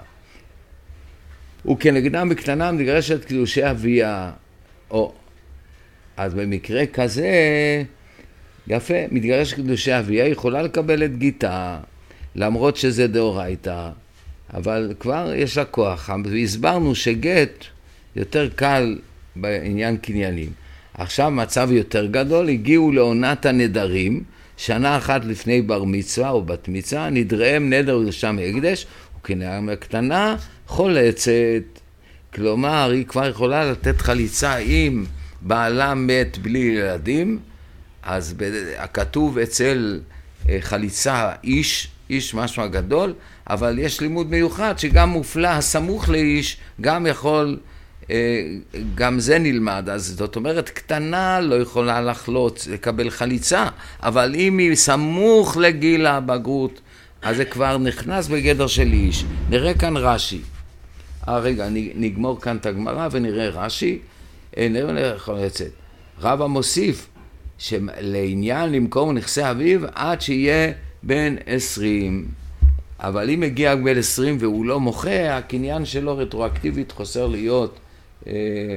וכנגדם בקטנה מתגרשת קידושי אביה, או, אז במקרה כזה, יפה, מתגרשת קידושי אביה, יכולה לקבל את גיטה, למרות שזה דאורייתא, אבל כבר יש לה כוח, והסברנו שגט יותר קל בעניין קניינים. עכשיו מצב יותר גדול, הגיעו לעונת הנדרים, שנה אחת לפני בר מצווה או בת מצווה, נדריהם נדר ושם הקדש, וכנער קטנה חולצת. כלומר, היא כבר יכולה לתת חליצה אם בעלה מת בלי ילדים, אז הכתוב אצל חליצה איש, איש משמע גדול, אבל יש לימוד מיוחד שגם מופלא הסמוך לאיש, גם יכול, גם זה נלמד. אז זאת אומרת, קטנה לא יכולה לחלוץ, לקבל חליצה, אבל אם היא סמוך לגיל הבגרות, אז זה כבר נכנס בגדר של איש. נראה כאן רש"י. אה, רגע, נגמור כאן את הגמרא ונראה רש"י. נראה חולצת. רבא מוסיף שלעניין למכור נכסי אביו עד שיהיה בן עשרים. אבל אם מגיע בן עשרים והוא לא מוחה, הקניין שלו רטרואקטיבית חוסר להיות תקב.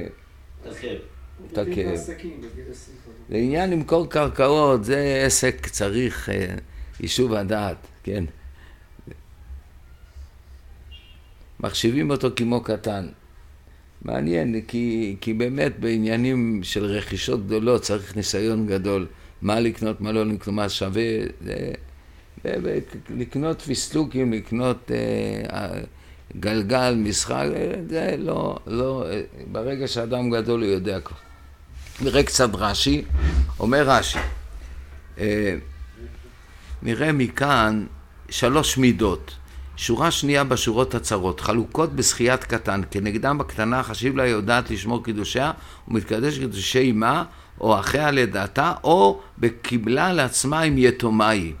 תקב. לעניין למכור קרקעות, זה עסק צריך יישוב הדעת, כן. מחשיבים אותו כמו קטן. מעניין, כי, כי באמת בעניינים של רכישות גדולות צריך ניסיון גדול. מה לקנות, מה לא לקנות, מה שווה. זה, זה, זה, לקנות פיסטוקים, לקנות אה, גלגל, משחק, זה לא, לא, ברגע שאדם גדול הוא יודע כבר. נראה קצת רש"י, אומר רש"י, אה, נראה מכאן שלוש מידות. שורה שנייה בשורות הצרות, חלוקות בשחיית קטן, כנגדם בקטנה חשיב לה יודעת לשמור קידושיה ומתקדש קידושי אמה או אחיה לדעתה או בקיבלה לעצמה עם יתומי.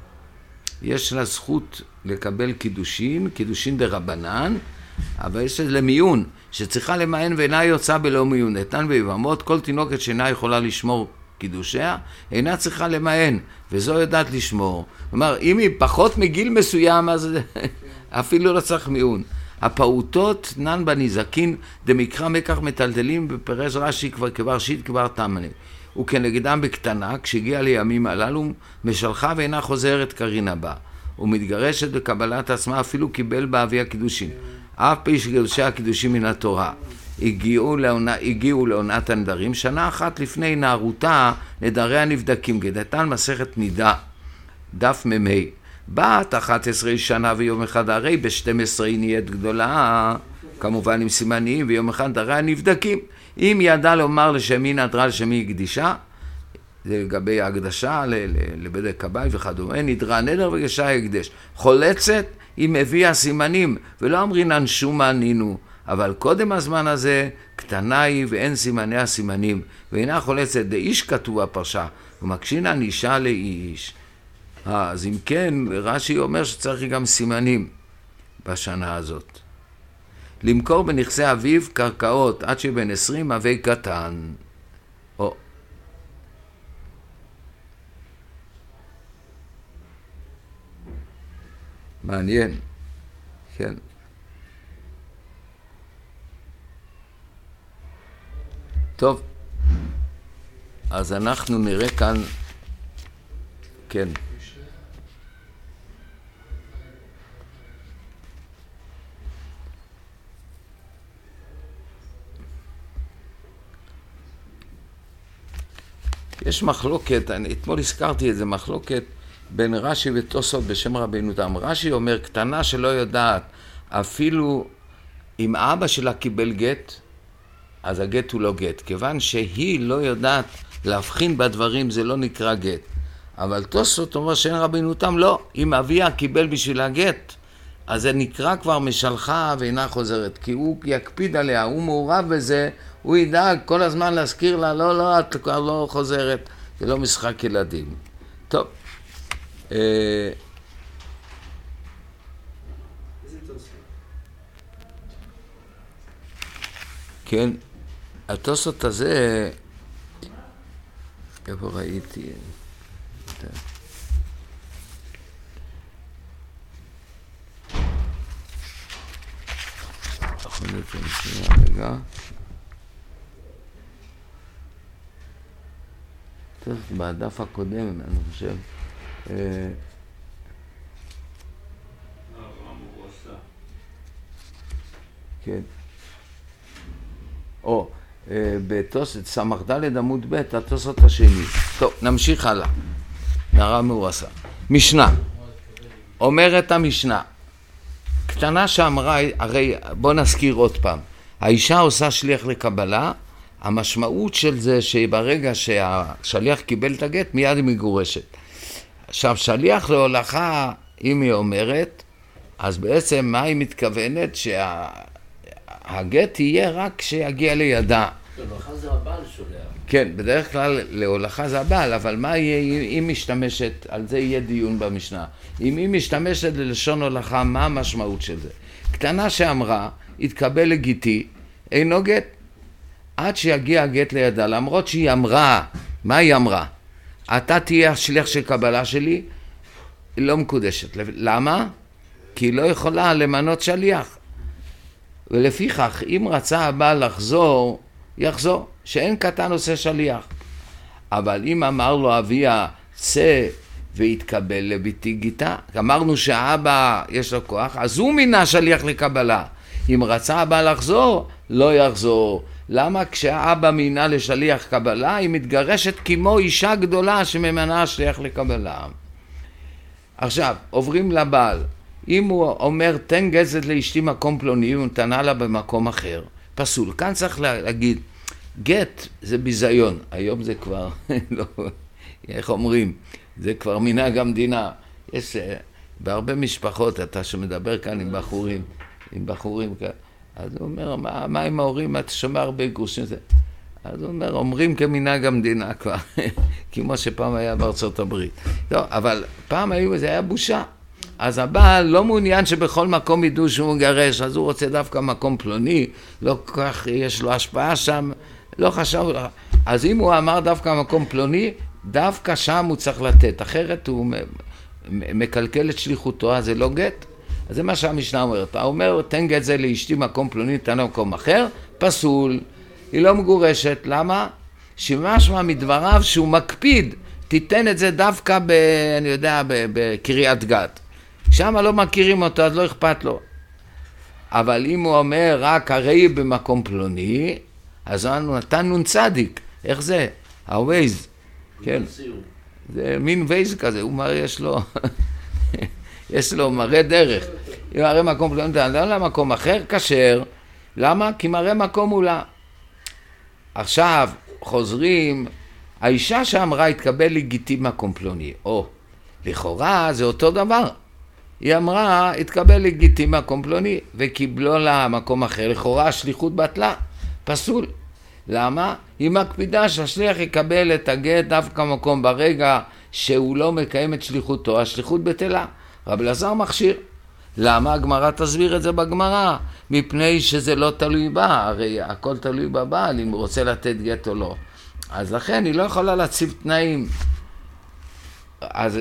יש לה זכות לקבל קידושין, קידושין דרבנן, אבל יש למיון שצריכה למען ואינה יוצאה בלא מיון. נתן ביבמות, כל תינוקת שאינה יכולה לשמור קידושיה, אינה צריכה למען, וזו יודעת לשמור. כלומר, אם היא פחות מגיל מסוים, אז אפילו לא צריך מיון. הפעוטות נן בנזקין, דמקרא מקח מטלטלים, בפרש רש"י כבר כבר שיט כבר תמנה. וכנגדם בקטנה, כשהגיעה לימים הללו, משלחה ואינה חוזרת קרין הבא. ומתגרשת בקבלת עצמה, אפילו קיבל באבי הקידושים. אף פי שקידושי הקידושים מן התורה. הגיעו, לעונה, הגיעו לעונת הנדרים, שנה אחת לפני נערותה, נדריה נבדקים, גדתן מסכת נידה, דף ממי. בת אחת עשרה שנה ויום אחד, הרי ב-שתים עשרה היא נהיית גדולה, כמובן עם סימנים, ויום אחד דריה נבדקים. אם ידע לומר לשמי נדרה לשמי הקדישה, זה לגבי ההקדשה, לבדק כבאי וכדומה, נדרה נדר וגשה הקדש. חולצת, היא מביאה סימנים, ולא אמרינן שומה נינו, אבל קודם הזמן הזה, קטנה היא ואין סימני הסימנים, ואינה חולצת, דאיש כתוב הפרשה, ומקשינן אישה לאיש. אז אם כן, רש"י אומר שצריך גם סימנים בשנה הזאת. למכור בנכסי אביו קרקעות עד שבן עשרים אבי קטן. או. מעניין. כן. טוב. אז אנחנו נראה כאן, כן. יש מחלוקת, אני אתמול הזכרתי את זה, מחלוקת בין רש"י ותוספות בשם רבינו תם. רש"י אומר, קטנה שלא יודעת, אפילו אם אבא שלה קיבל גט, אז הגט הוא לא גט. כיוון שהיא לא יודעת להבחין בדברים, זה לא נקרא גט. אבל תוספות אומר שאין רבינו תם, לא. אם אביה קיבל בשביל הגט, אז זה נקרא כבר משלחה ואינה חוזרת. כי הוא יקפיד עליה, הוא מעורב בזה, הוא ידאג כל הזמן להזכיר לה, לא, לא, את כבר לא חוזרת, זה לא משחק ילדים. טוב. איזה תוספות? כן, התוספות הזה, איפה ראיתי? יכול להיות שנייה, רגע. טוב, בדף הקודם, אני חושב. כן. או, בתוספות סמ"ד עמוד ב', התוספות השני. טוב, נמשיך הלאה. הרב מאורסה. משנה. אומרת המשנה. קטנה שאמרה, הרי בוא נזכיר עוד פעם. האישה עושה שליח לקבלה, המשמעות של זה שברגע שהשליח קיבל את הגט, מיד היא מגורשת. עכשיו, שליח להולכה, אם היא אומרת, אז בעצם מה היא מתכוונת? שהגט יהיה רק כשיגיע לידה. להולכה זה הבעל שולח. כן, בדרך כלל להולכה זה הבעל, אבל מה יהיה אם משתמשת, על זה יהיה דיון במשנה. אם היא משתמשת ללשון הולכה, מה המשמעות של זה? קטנה שאמרה, התקבל לגיטי, אינו גט. עד שיגיע הגט לידה, למרות שהיא אמרה, מה היא אמרה? אתה תהיה השליח של קבלה שלי, היא לא מקודשת. למה? כי היא לא יכולה למנות שליח. ולפיכך, אם רצה הבעל לחזור, יחזור, שאין קטן עושה שליח. אבל אם אמר לו אביה, צא והתקבל לביתי גיטה, אמרנו שהאבא יש לו כוח, אז הוא מינה שליח לקבלה. אם רצה הבעל לחזור, לא יחזור. למה? כשהאבא מינה לשליח קבלה, היא מתגרשת כמו אישה גדולה שממנה שליח לקבלה. עכשיו, עוברים לבעל. אם הוא אומר, תן גזת לאשתי מקום פלוני, הוא נתנה לה במקום אחר, פסול. כאן צריך להגיד, גט זה ביזיון. היום זה כבר, לא, איך אומרים, זה כבר מנהג המדינה. יש בהרבה משפחות, אתה שמדבר כאן עם בחורים, עם בחורים כאן, אז הוא אומר, מה, מה עם ההורים? אתה שומע הרבה גרושים. אז הוא אומר, אומרים כמנהג המדינה כבר, כמו שפעם היה בארצות הברית. לא, אבל פעם היו, זה היה בושה. אז הבעל לא מעוניין שבכל מקום ידעו שהוא מגרש, אז הוא רוצה דווקא מקום פלוני, לא כך יש לו השפעה שם, לא חשב. אז אם הוא אמר דווקא מקום פלוני, דווקא שם הוא צריך לתת, אחרת הוא מקלקל את שליחותו, אז זה לא גט. אז זה מה שהמשנה אומרת. הוא אומר, תן גט זה לאשתי מקום פלוני, תן למקום אחר, פסול. היא לא מגורשת, למה? שמשמע מדבריו שהוא מקפיד, תיתן את זה דווקא ב, אני יודע, בקריית גת. שם לא מכירים אותו, אז לא אכפת לו. אבל אם הוא אומר רק הרי היא במקום פלוני, אז הוא נתן נון צדיק. איך זה? הווייז. כן. זה מין וייז כזה, הוא מראה, יש לו, יש לו מראה דרך. אם מראה מקום פלוני, לא למקום אחר, כשר. למה? כי מראה מקום מולה. עכשיו, חוזרים, האישה שאמרה התקבל לגיטי מקום פלוני. או, לכאורה זה אותו דבר. היא אמרה, התקבל לגיטי מקום פלוני, וקיבלו לה מקום אחר. לכאורה השליחות בטלה, פסול. למה? היא מקפידה שהשליח יקבל את הגט דווקא מקום ברגע שהוא לא מקיים את שליחותו, השליחות בטלה. רב אלעזר מכשיר. למה? הגמרא תסביר את זה בגמרא, מפני שזה לא תלוי בה, הרי הכל תלוי בבעל, אם הוא רוצה לתת גט או לא. אז לכן היא לא יכולה להציב תנאים. אז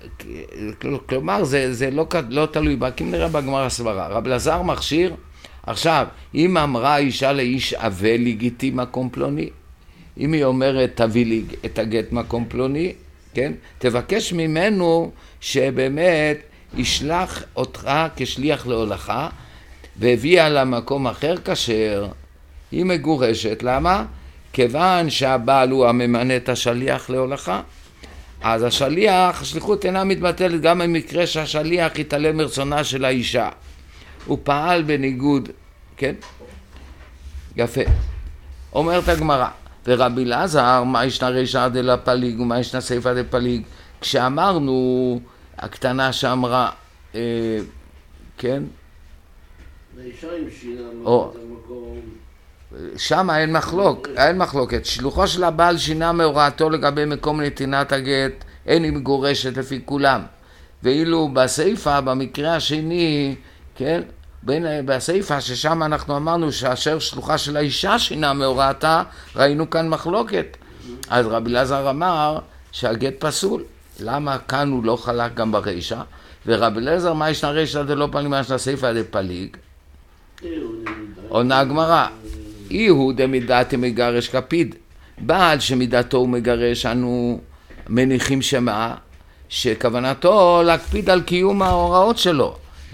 כלומר זה, זה לא, לא תלוי בה, כי נראה בגמרא סברה. רב אלעזר מכשיר. עכשיו, אם אמרה אישה לאיש אבה לגיטי מקום פלוני, אם היא אומרת תביא לי את הגט מקום פלוני, כן? תבקש ממנו שבאמת ישלח אותך כשליח להולכה, והביאה למקום אחר כשר, היא מגורשת. למה? כיוון שהבעל הוא הממנה את השליח להולכה, אז השליח, השליחות אינה מתבטלת גם במקרה שהשליח יתעלם מרצונה של האישה. הוא פעל בניגוד, כן? יפה. אומרת הגמרא, ורבי אלעזר, מה ישנה רישא דלפליג ומה ישנה סיפא דפליג? כשאמרנו, הקטנה שאמרה, אה, כן? לאישה עם שינה, או, את המקום. שם אין מחלוק, אין מחלוקת. שלוחו של הבעל שינה מהוראתו לגבי מקום נתינת הגט, אין היא מגורשת לפי כולם. ואילו בסיפא, במקרה השני, כן? בין, בסיפא ששם אנחנו אמרנו שאשר שלוחה של האישה שינה מהוראתה, ראינו כאן מחלוקת. אז רבי אלעזר אמר שהגט פסול. למה כאן הוא לא חלק גם ברישא? ורבי אלעזר, מה ישנה רישא דלא פליג, מה ישנה סיפא דפליג? עונה הגמרא, אי הוא דמידתי מגרש קפיד. בעל שמידתו הוא מגרש, אנו מניחים שמה, שכוונתו להקפיד על קיום ההוראות שלו.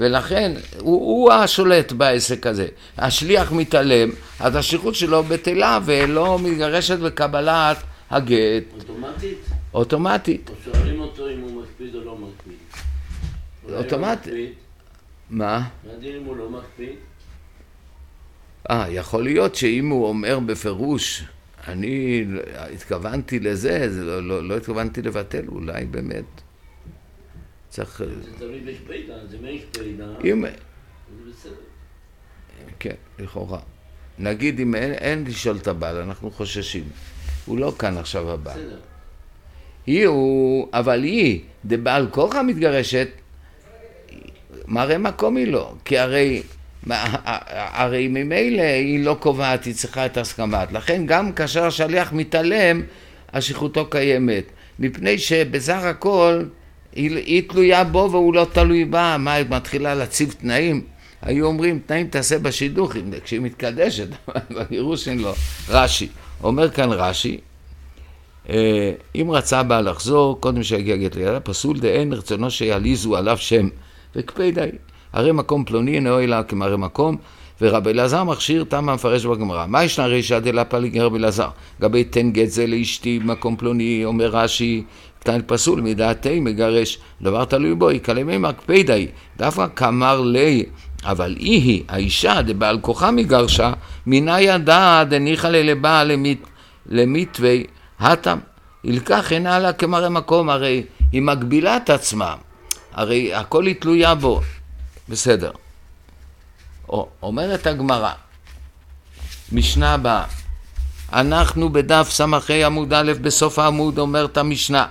ולכן הוא, הוא השולט בעסק הזה. השליח מתעלם, אז השליחות שלו בטלה ולא מתגרשת בקבלת הגט. אוטומטית? אוטומטית. או שואלים אותו אם הוא מקפיד או לא מקפיד. אוטומטית. מה? נדין אם הוא לא מקפיד? אה, יכול להיות שאם הוא אומר בפירוש, אני התכוונתי לזה, זה לא, לא, לא התכוונתי לבטל, אולי באמת. צריך... זה תלוי בשפידה, זה מי שפידה. אם... זה בסדר. כן, לכאורה. נגיד אם אין, אין לשאול את הבעל, אנחנו חוששים. הוא לא כאן עכשיו הבעל. בסדר. היא הוא, אבל היא, דבעל כורחה מתגרשת, מראה מקום היא לא, כי הרי, הרי ממילא היא לא קובעת, היא צריכה את הסכמת. לכן גם כאשר השליח מתעלם, השליחותו קיימת. מפני שבזר הכל, היא, היא תלויה בו והוא לא תלוי בה. מה, היא מתחילה להציב תנאים? היו אומרים, תנאים תעשה בשידוך, כשהיא מתקדשת, בגירוש אין לו. רש"י, אומר כאן רש"י, אם רצה בה לחזור, קודם שיגיע גט לידה, פסול דאין רצונו שיעליזו עליו שם, וקפידי, הרי מקום פלוני אינו אלא כמראה מקום, ורבי אלעזר מכשיר טעם המפרש בגמרא. מה ישנה רישא דלפא לגרבי אלעזר? גבי תן גט זה לאשתי במקום פלוני, אומר רש"י, קטן פסול, מדעתי מגרש, דבר תלוי בו, יקלמי מקפידי, דווקא כאמר לי, אבל היא, האישה, דבעל כוחה מגרשה, מינה ידה דניחא ללבה למיתווי, התם, ילקח אינה לה כמראה מקום, הרי היא מגבילה את עצמה, הרי הכל היא תלויה בו, בסדר. או, אומרת הגמרא, משנה הבאה, אנחנו בדף סמכי עמוד א' בסוף העמוד אומרת המשנה,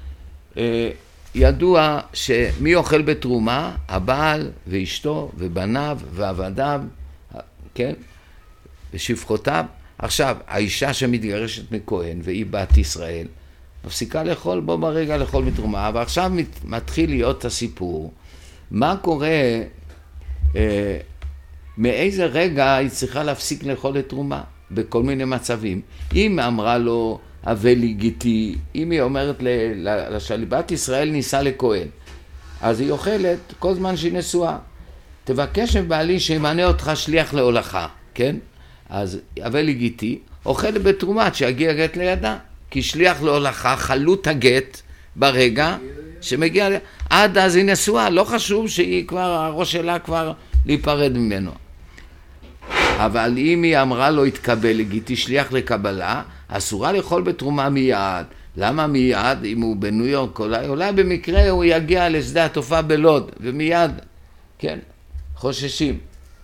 ידוע שמי אוכל בתרומה? הבעל ואשתו ובניו ועבדיו, כן? ושפחותיו. עכשיו, האישה שמתגרשת מכהן והיא בת ישראל, מפסיקה לאכול בו ברגע לאכול בתרומה, ועכשיו מתחיל להיות הסיפור. מה קורה, אה, מאיזה רגע היא צריכה להפסיק לאכול את תרומה? בכל מיני מצבים. אם אמרה לו, הווה לי גיתי, אם היא אומרת לשליבת ישראל ניסה לכהן, אז היא אוכלת כל זמן שהיא נשואה. תבקש מבעלי שימנה אותך שליח להולכה, כן? אז הווה לי גיתי, אוכלת בתרומה שיגיע גט לידה, כי שליח להולכה חלוט הגט ברגע שמגיע, עד אז היא נשואה, לא חשוב שהיא כבר, הראש שלה כבר להיפרד ממנו. אבל אם היא אמרה לו התקבל לגיתי שליח לקבלה, אסורה לאכול בתרומה מיד. למה מיד? אם הוא בניו יורק, אולי, אולי במקרה הוא יגיע לשדה התופעה בלוד, ומיד, כן, חוששים.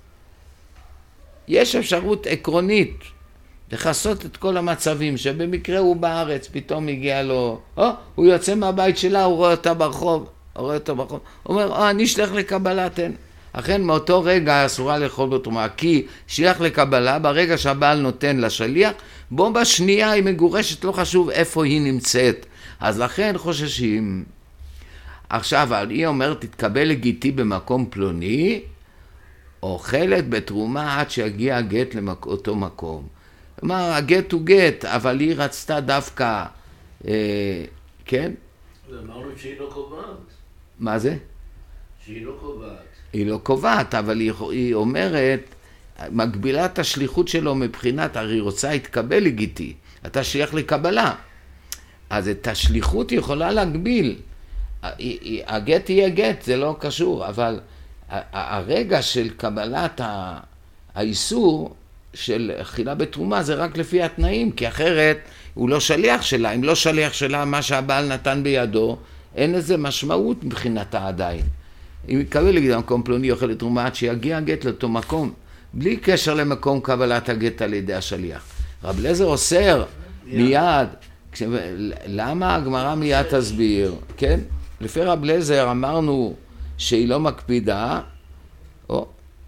יש אפשרות עקרונית לחסות את כל המצבים, שבמקרה הוא בארץ, פתאום הגיע לו, או, הוא יוצא מהבית שלה, הוא רואה אותה ברחוב, הוא רואה אותה ברחוב, הוא אומר, או, אני אשלח לקבלה, תן. אכן מאותו רגע אסורה לאכול בתרומה, כי שליח לקבלה, ברגע שהבעל נותן לשליח, בו בשנייה היא מגורשת, לא חשוב איפה היא נמצאת. אז לכן חוששים. עכשיו, היא אומרת, תתקבל לגיתי במקום פלוני, אוכלת בתרומה עד שיגיע הגט לאותו מקום. כלומר, הגט הוא גט, אבל היא רצתה דווקא, אה, כן? אמרנו שהיא לא קובעת. מה זה? שהיא לא קובעת. היא לא קובעת, אבל היא, היא אומרת, מגבילה את השליחות שלו מבחינת, הרי היא רוצה להתקבל לגיתי, אתה שליח לקבלה. אז את השליחות היא יכולה להגביל. הגט יהיה גט, זה לא קשור, אבל הרגע של קבלת האיסור של אכילה בתרומה זה רק לפי התנאים, כי אחרת הוא לא שליח שלה. אם לא שליח שלה, מה שהבעל נתן בידו, אין איזה משמעות מבחינתה עדיין. אם יקבל לגידי מקום פלוני אוכל לתרומה עד שיגיע הגט לאותו מקום, בלי קשר למקום קבלת הגט על ידי השליח. רב אליעזר אוסר מיד, כש... למה הגמרא מיד תסביר? כן? לפי רב אליעזר אמרנו שהיא לא מקפידה, או,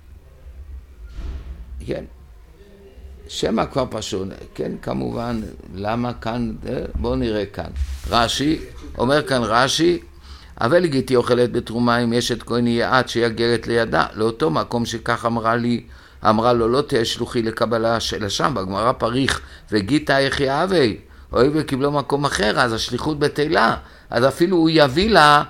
כן, שמה כבר פשוט, כן, כמובן, למה כאן, בואו נראה כאן. רש"י, אומר כאן רש"י, אבל לגיתי אוכלת בתרומה אם יש את כהן יהיה עד שיגרת לידה, לאותו מקום שכך אמרה לי, אמרה לו לא תהיה שלוחי לקבלה של שם, בגמרא פריך, וגיתה יחיה אבי, אוי וקיבלו מקום אחר, אז השליחות בטלה, אז אפילו הוא יביא לה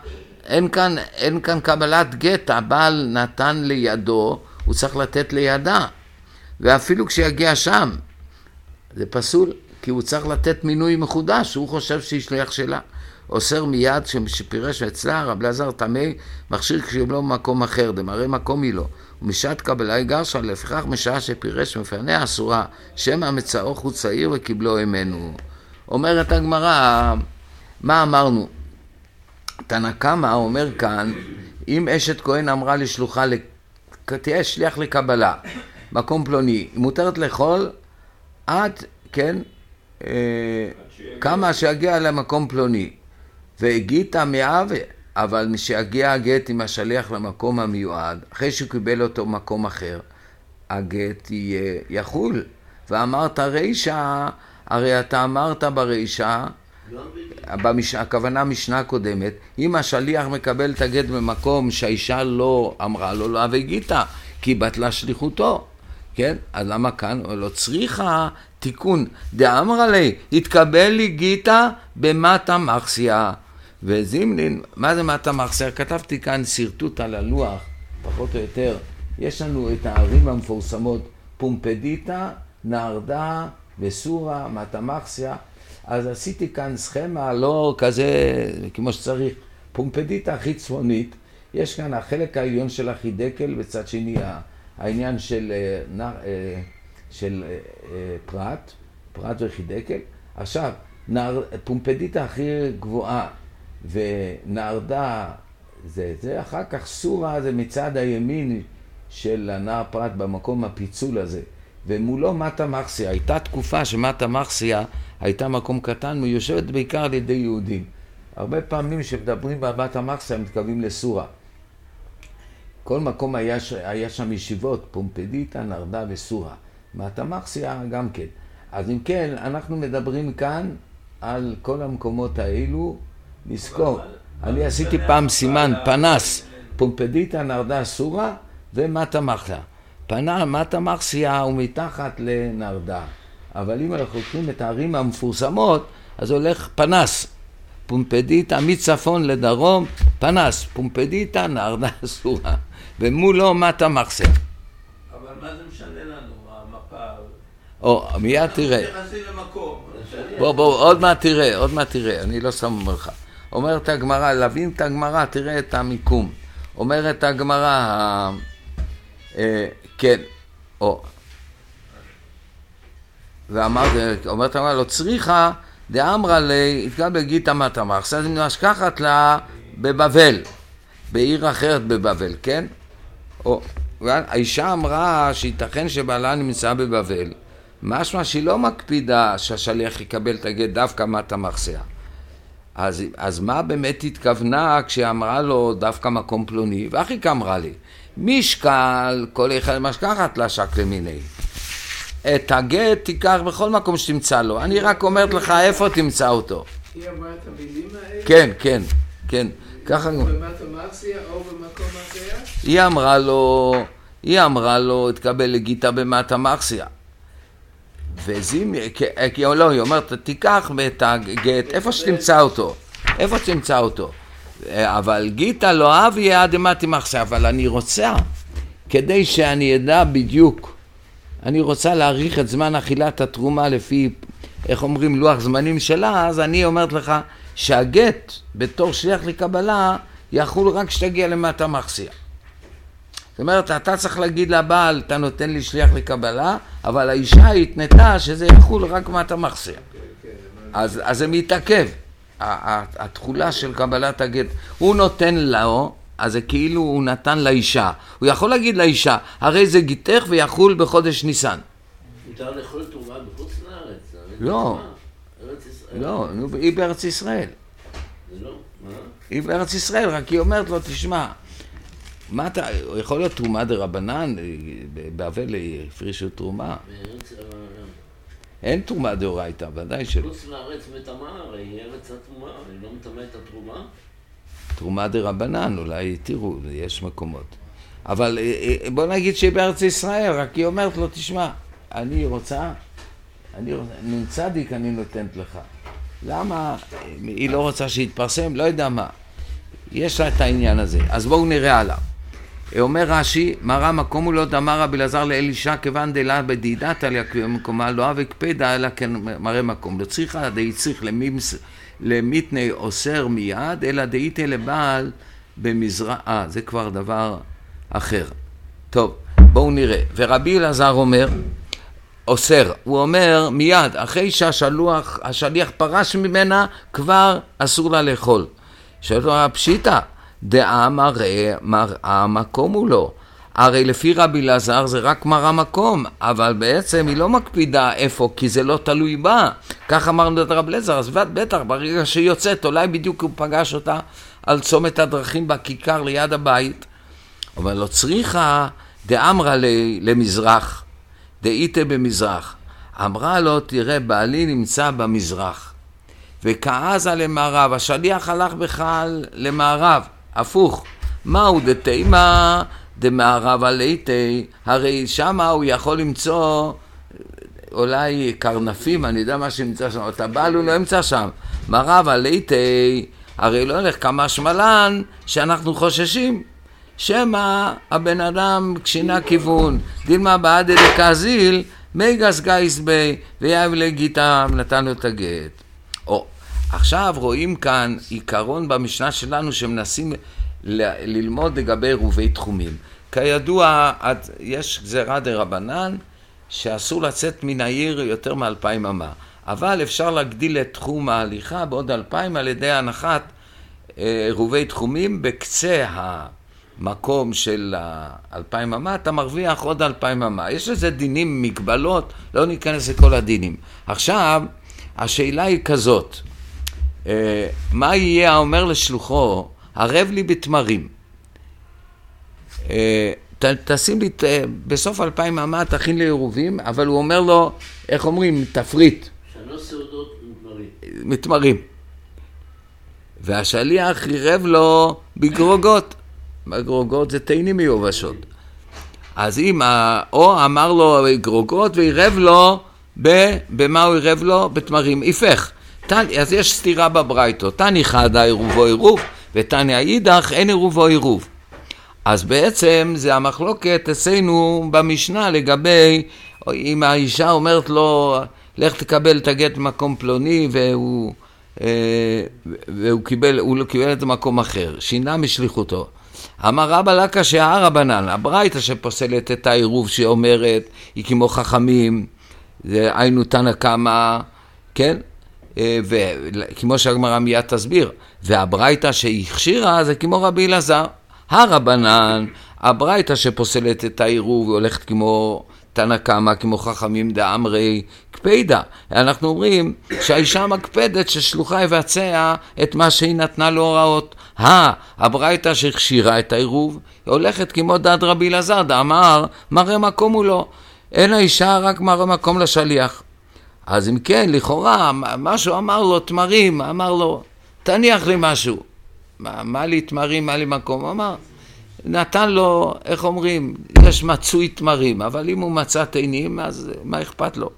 אין כאן, אין כאן קבלת גט, הבעל נתן לידו, הוא צריך לתת לידה. ואפילו כשיגיע שם, זה פסול, כי הוא צריך לתת מינוי מחודש, הוא חושב שהיא שליח שלה. אוסר מיד שפירש אצלה, רב אלעזר תמי, מכשיר כשיבלו במקום אחר, דמראה מקום היא לו. ומשעת קבלה יגרשה, לפיכך משעה שפירש מפניה אסורה, שמא מצאו חוץ צעיר וקיבלו אמנו. אומרת הגמרא, מה אמרנו? תנא קמא אומר כאן, אם אשת כהן אמרה לשלוחה, תהיה שליח לקבלה, מקום פלוני, מותרת לאכול עד, כן, אה, כמה שיגיע למקום פלוני, והגית מאהבה, אבל שיגיע הגט עם השליח למקום המיועד, אחרי שהוא קיבל אותו מקום אחר, הגט יהיה יחול. ואמרת רישה, הרי אתה אמרת ברישה, במש... הכוונה משנה קודמת, אם השליח מקבל את הגט במקום שהאישה לא אמרה לו, לא והגיתה, כי בטלה שליחותו. כן? אז למה כאן? לא צריכה תיקון. דאמרה לי, התקבל לי גיטה במטה מחסיה. וזימנין, מה זה מטה מחסיה? כתבתי כאן סרטוט על הלוח, פחות או יותר. יש לנו את הערים המפורסמות, פומפדיטה, נרדה וסורה, מטה מחסיה. אז עשיתי כאן סכמה לא כזה כמו שצריך. פומפדיטה הכי צפונית, יש כאן החלק העליון של החידקל, בצד שני העניין של, של פרט, פרט וחידקל. עכשיו, נר, פומפדיטה הכי גבוהה ונרדה זה, זה אחר כך סורה זה מצד הימין של הנער פרט במקום הפיצול הזה. ומולו מטה מחסיה, הייתה תקופה שמטה מחסיה הייתה מקום קטן, מיושבת בעיקר על ידי יהודים. הרבה פעמים שמדברים במטה מחסיה מתקרבים לסורה. כל מקום היה, היה שם ישיבות, פומפדיטה, נרדה וסורה. מטה מחסיה גם כן. אז אם כן, אנחנו מדברים כאן על כל המקומות האלו, נזכור. אני עשיתי פעם סימן, פנס, פומפדיטה, נרדה, סורה ומטה מחסיה. פנה, מטה מחסיה הוא מתחת לנרדה. אבל אם אנחנו לוקחים את הערים המפורסמות, אז הולך פנס. פומפדיטה, מצפון לדרום, פנס. פומפדיטה, נרדה, סורה. ומולו מטה מחסיה. אבל מה זה משנה לנו, המפה? או, מיד תראה. בוא, בוא, עוד מה תראה, עוד מה תראה. אני לא שם ממך. אומרת הגמרא, להבין את הגמרא, תראה את המיקום. אומרת הגמרא, אה, כן, או. ואמרת, אומרת הגמרא, לא צריכה, דאמרה לי, התקבל גיטה מטה מחסיה, אז היא משכחת לה בבבל, בעיר אחרת בבבל, כן? או, האישה אמרה שייתכן שבעלה נמצא בבבל, משמע שהיא לא מקפידה שהשליח יקבל את הגט דווקא מטה מחסיה. אז, אז מה באמת התכוונה כשאמרה לו דווקא מקום פלוני? ואחי כאמרה לי, משקל כל אחד משכחת לה שק למיני. את הגט תיקח בכל מקום שתמצא לו. אני רק אומרת לך איפה תמצא אותו. היא אמרה את המילים האלה? כן, כן, כן. ככה... במטה מחסיה או במקום אחר? היא אמרה לו, היא אמרה לו, תקבל לגיטה במטה מחסיה. וזים, לא, היא אומרת, תיקח את הגט, איפה שתמצא אותו. איפה שתמצא אותו. אבל גיטה לא אהב יהיה דמטה מחסיה, אבל אני רוצה, כדי שאני אדע בדיוק, אני רוצה להאריך את זמן אכילת התרומה לפי, איך אומרים, לוח זמנים שלה, אז אני אומרת לך שהגט בתור שליח לקבלה יחול רק שתגיע למטה מחסיה. זאת אומרת, אתה צריך להגיד לבעל, אתה נותן לי שליח לקבלה, אבל האישה התנתה שזה יחול רק מטה מחסיה. אז, אז זה מתעכב. התחולה של קבלת הגט, הוא נותן לו, אז זה כאילו הוא נתן לאישה. הוא יכול להגיד לאישה, הרי זה גיתך ויחול בחודש ניסן. מותר לאכול תרומה בחוץ לארץ? לא. ארץ ישראל? לא, היא בארץ ישראל. זה לא? מה? היא בארץ ישראל, רק היא אומרת לו, תשמע, מה אתה, יכול להיות תרומה דרבנן, באבל הפרישו תרומה. אין תרומה דאורייתא, ודאי שלא. חוץ לארץ מטמאה, הרי היא ארץ התרומה, היא לא מטמא את התרומה. תרומה דרבנן, אולי תראו, יש מקומות. אבל בוא נגיד שהיא בארץ ישראל, רק היא אומרת לו, תשמע, אני רוצה, אני רוצה, נון צדיק אני נותנת לך. למה? היא לא רוצה שיתפרסם, לא יודע מה. יש לה את העניין הזה. אז בואו נראה עליו. אומר רש"י, מרא מקום הוא לא דאמר רבי אלעזר לאלישע כיוון דלה בדידת על מקומה לא הקפדה אלא כן מראה מקום. לא צריכה די צריך למיתני אוסר מיד, אלא דאיתי לבעל במזרח. אה, זה כבר דבר אחר. טוב, בואו נראה. ורבי אלעזר אומר, אוסר, הוא אומר מיד, אחרי שהשלוח, השליח פרש ממנה, כבר אסור לה לאכול. שאלו הפשיטה, דעה מראה, מראה מקום הוא לא. הרי לפי רבי אלעזר זה רק מראה מקום, אבל בעצם היא לא מקפידה איפה, כי זה לא תלוי בה. כך אמרנו את רבי אלעזר, אז בטח, ברגע שהיא יוצאת, אולי בדיוק הוא פגש אותה על צומת הדרכים בכיכר ליד הבית. אבל לא צריכה, דאמרה למזרח, דאיתה במזרח. אמרה לו, תראה, בעלי נמצא במזרח. וכעזה למערב, השליח הלך בכלל למערב, הפוך. מהו דתימה דמערב עליתי, הרי שמה הוא יכול למצוא אולי קרנפים, אני יודע מה שנמצא שם, את הבעל הוא לא ימצא שם. מערב עליתי, הרי לא הולך כמה שמלן שאנחנו חוששים. שמה הבן אדם כשינה כיוון, דילמה בעד אלקזיל, מיגס גייס בי, ויאב לגיטה נתן לו את הגט. או, עכשיו רואים כאן עיקרון במשנה שלנו שמנסים ל- ללמוד לגבי עירובי תחומים. כידוע, יש גזירה דרבנן שאסור לצאת מן העיר יותר מאלפיים אמה, אבל אפשר להגדיל את תחום ההליכה בעוד אלפיים על ידי הנחת עירובי תחומים בקצה המקום של אלפיים אמה, אתה מרוויח עוד אלפיים אמה. יש לזה דינים, מגבלות, לא ניכנס לכל הדינים. עכשיו, השאלה היא כזאת, מה יהיה האומר לשלוחו, ערב לי בתמרים, ת, תשים לי, בסוף אלפיים אמה תכין לי עירובים, אבל הוא אומר לו, איך אומרים, תפריט. שלוש סעודות מתמרים. מתמרים. והשליח עירב לו בגרוגות. בגרוגות זה תאנים מיובשות. אז אם, או אמר לו גרוגות ועירב לו, במה הוא עירב לו? בתמרים. היפך. אז יש סתירה בברייתו. תני חדה עירובו עירוב, ותני האידך אין עירובו עירוב. אז בעצם זה המחלוקת אצלנו במשנה לגבי, אם האישה אומרת לו, לך תקבל את הגט במקום פלוני, והוא, והוא קיבל, הוא לא קיבל את המקום אחר, שינה משליחותו. אמר רבא לה כשעה רבנן, הברייתא שפוסלת את העירוב שאומרת, היא כמו חכמים, זה היינו תנא קמא, כן? וכמו שהגמרא מיד תסביר, והברייתא שהכשירה זה כמו רבי אלעזר. הרבנן, הברייתא שפוסלת את העירוב והולכת כמו תנא קמא, כמו חכמים דאמרי קפידה. אנחנו אומרים שהאישה מקפדת ששלוחה יבצע את מה שהיא נתנה לו הוראות. הברייתא שהכשירה את העירוב הולכת כמו דעת רבי אלעזר דאמר מראה מקום הוא לא, אין האישה רק מראה מקום לשליח. אז אם כן, לכאורה, משהו אמר לו תמרים, אמר לו תניח לי משהו, מה, מה לי תמרים, מה לי מקום, אמר, נתן לו, איך אומרים, יש מצוי תמרים, אבל אם הוא מצא תאנים, אז מה אכפת לו?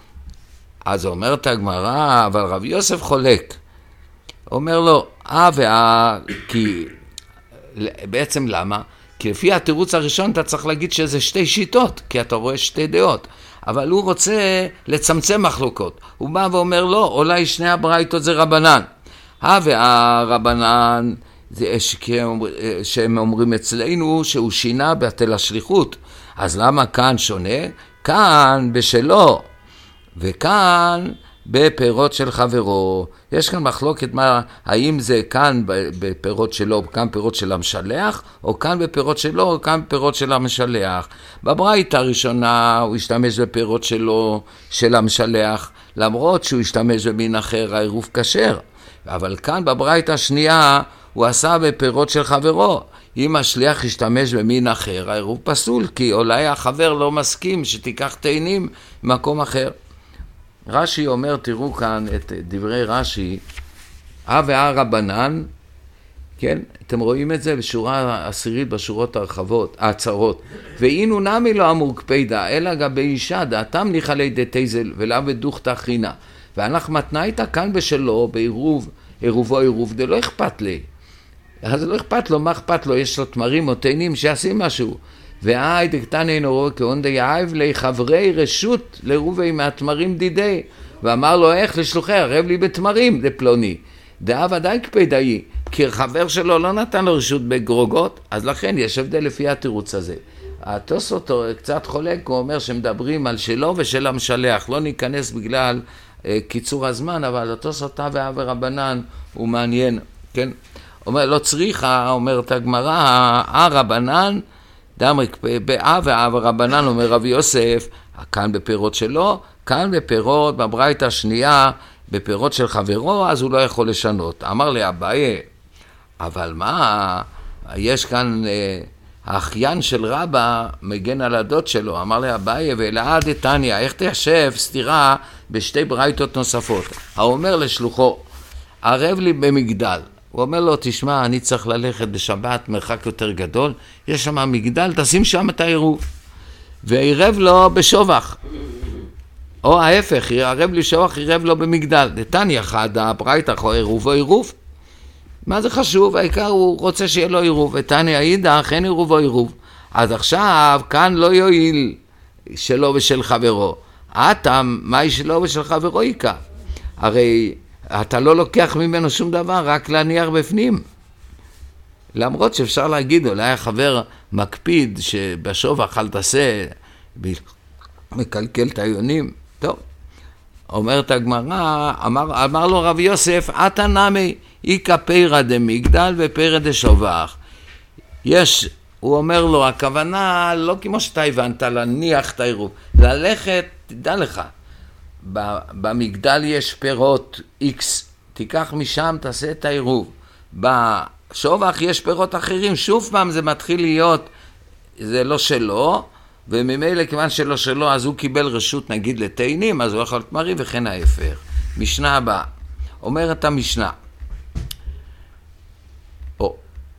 אז אומרת הגמרא, אבל רבי יוסף חולק, אומר לו, אה ואה, כי בעצם למה? כי לפי התירוץ הראשון אתה צריך להגיד שזה שתי שיטות, כי אתה רואה שתי דעות, אבל הוא רוצה לצמצם מחלוקות. הוא בא ואומר לו, אולי שני הברייתות זה רבנן. אה והרבנן, שהם אומרים אצלנו שהוא שינה בתל השליחות. אז למה כאן שונה? כאן בשלו, וכאן בפירות של חברו. יש כאן מחלוקת מה, האם זה כאן בפירות שלו, כאן פירות של המשלח, או כאן בפירות שלו, או כאן בפירות של המשלח. בברייתא הראשונה הוא השתמש בפירות שלו, של המשלח, למרות שהוא השתמש במין אחר, העירוב כשר. אבל כאן בברייתא השנייה הוא עשה בפירות של חברו. אם השליח ישתמש במין אחר, העירוב פסול, כי אולי החבר לא מסכים שתיקח תאנים במקום אחר. רש"י אומר, תראו כאן את דברי רש"י, אה ואה רבנן, כן, אתם רואים את זה בשורה עשירית בשורות הרחבות, העצרות, ואינו נמי לא אמור קפידה, אלא גבי אישה, דעתם ניחלי דתיזל, ולא בדוכתא חינה. ואנחנו מתנה איתה כאן בשלו, בעירוב, עירובו עירוב, זה לא אכפת לי. אז לא אכפת לו, מה אכפת לו? יש לו תמרים או תאנים שיעשים משהו. ואי דקתני נורו כאון דייב לי חברי רשות לרובי מהתמרים דידי. ואמר לו, איך לשלוחי ערב לי בתמרים, זה פלוני. דעה ודאי קפדאי, כי חבר שלו לא נתן לו רשות בגרוגות, אז לכן יש הבדל לפי התירוץ הזה. התוספות קצת חולק, הוא אומר שמדברים על שלו ושל המשלח, לא ניכנס בגלל אה, קיצור הזמן, אבל התוספות אבה ורבנן הוא מעניין, כן? אומר, לא צריכה, אומרת הגמרא, הרבנן, דמריק באבה ורבנן, אומר רבי יוסף, כאן בפירות שלו, כאן בפירות, בברייתא השנייה, בפירות של חברו, אז הוא לא יכול לשנות. אמר לי, אביי, אבל מה, יש כאן, אה, האחיין של רבא מגן על הדוד שלו. אמר לי, אביי, ואלעד דתניא, איך תיישב סתירה בשתי ברייתות נוספות? הוא אומר לשלוחו, ערב לי במגדל. הוא אומר לו, תשמע, אני צריך ללכת בשבת מרחק יותר גדול, יש שם מגדל, תשים שם את העירוב. ועירב לו בשובח. או ההפך, ערב לי שובח, עירב לו במגדל. דתניא אחד, הברייתא, עירוב או עירוב. מה זה חשוב? העיקר הוא רוצה שיהיה לו עירוב. ותניא אידך, אין עירוב או עירוב. אז עכשיו, כאן לא יועיל שלו ושל חברו. אתם, מה שלו ושל חברו יקה? הרי אתה לא לוקח ממנו שום דבר, רק להניח בפנים. למרות שאפשר להגיד, אולי החבר מקפיד שבשובח אל תעשה, מקלקל את היונים. טוב, אומרת הגמרא, אמר, אמר לו רב יוסף, אתה נמי, איקה פירא דמגדל ופירא דשובח. יש, הוא אומר לו, הכוונה לא כמו שאתה הבנת, להניח את העירוב, ללכת, תדע לך, במגדל יש פירות X, תיקח משם, תעשה את העירוב. בשובח יש פירות אחרים, שוב פעם זה מתחיל להיות, זה לא שלו, וממילא כיוון שלא שלו, אז הוא קיבל רשות נגיד לתאנים, אז הוא יכול תמרי וכן ההפך. משנה הבאה, אומרת המשנה, או,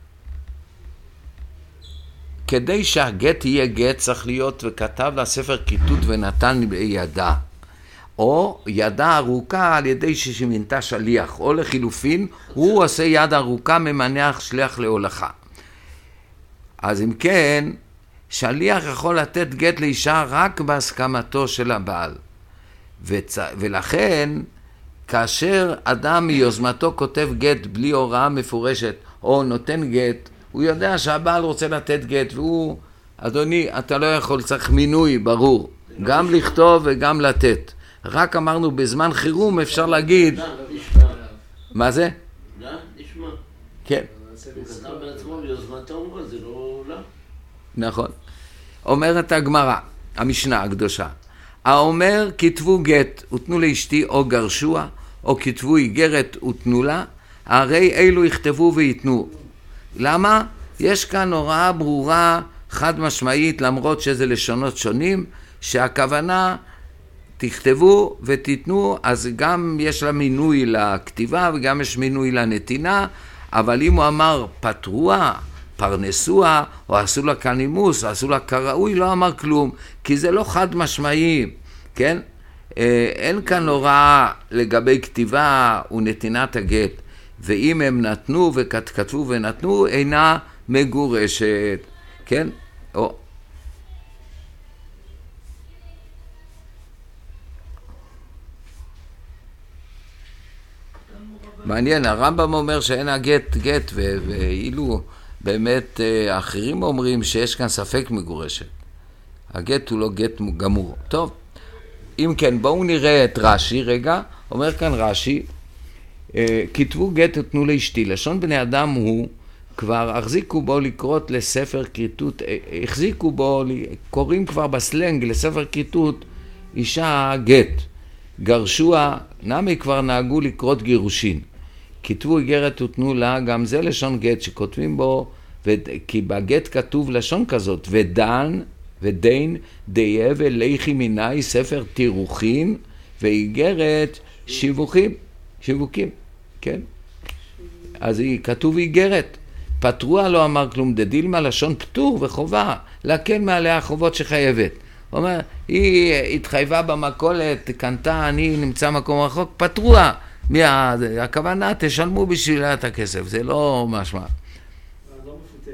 כדי שהגט יהיה גט צריך להיות וכתב לה ספר כיתות ונתן בידה, או ידה ארוכה על ידי שמינתה שליח, או לחילופין, הוא עושה יד ארוכה ממנח שליח להולכה. אז אם כן, שליח יכול לתת גט לאישה רק בהסכמתו של הבעל. וצ... ולכן, כאשר אדם מיוזמתו כותב גט בלי הוראה מפורשת, או נותן גט, הוא יודע שהבעל רוצה לתת גט, והוא, אדוני, אתה לא יכול, צריך מינוי ברור, גם לכתוב וגם לתת. רק אמרנו, בזמן חירום אפשר להגיד... מה זה? לא, נשמע. כן. הוא כתב בעצמו ביוזמתו, זה לא... נכון. אומרת הגמרא, המשנה הקדושה, האומר כתבו גט ותנו לאשתי או גרשוה, או כתבו איגרת ותנו לה, הרי אלו יכתבו ויתנו. למה? יש כאן הוראה ברורה, חד משמעית, למרות שזה לשונות שונים, שהכוונה תכתבו ותתנו, אז גם יש לה מינוי לכתיבה וגם יש מינוי לנתינה, אבל אם הוא אמר פטרוה, פרנסוה, או עשו לה כנימוס, או עשו לה כראוי, לא אמר כלום, כי זה לא חד משמעי, כן? אין כאן הוראה לגבי כתיבה ונתינת הגט, ואם הם נתנו וכתבו ונתנו, אינה מגורשת, כן? או... מעניין, הרמב"ם אומר שאין הגט גט, ואילו באמת האחרים אומרים שיש כאן ספק מגורשת. הגט הוא לא גט גמור. טוב, אם כן, בואו נראה את רש"י רגע. אומר כאן רש"י, כתבו גט ותנו לאשתי. לשון בני אדם הוא, כבר החזיקו בו לקרות לספר כריתות, החזיקו בו, קוראים כבר בסלנג לספר כריתות, אישה גט. גרשוה, נמי כבר נהגו לקרות גירושין. כתבו איגרת ותנו לה, גם זה לשון גט שכותבים בו, ו... כי בגט כתוב לשון כזאת, ודן ודין דיה ולכי מיני ספר תירוכין, ואיגרת שיווקים, שיווקים, כן? אז היא כתוב איגרת. פטרוה לא אמר כלום, דדילמה לשון פטור וחובה, להקל מעליה החובות שחייבת. הוא אומר, היא התחייבה במקולת, קנתה, אני נמצא מקום רחוק, פטרוה. מה, הכוונה, תשלמו בשבילה את הכסף, זה לא משמע.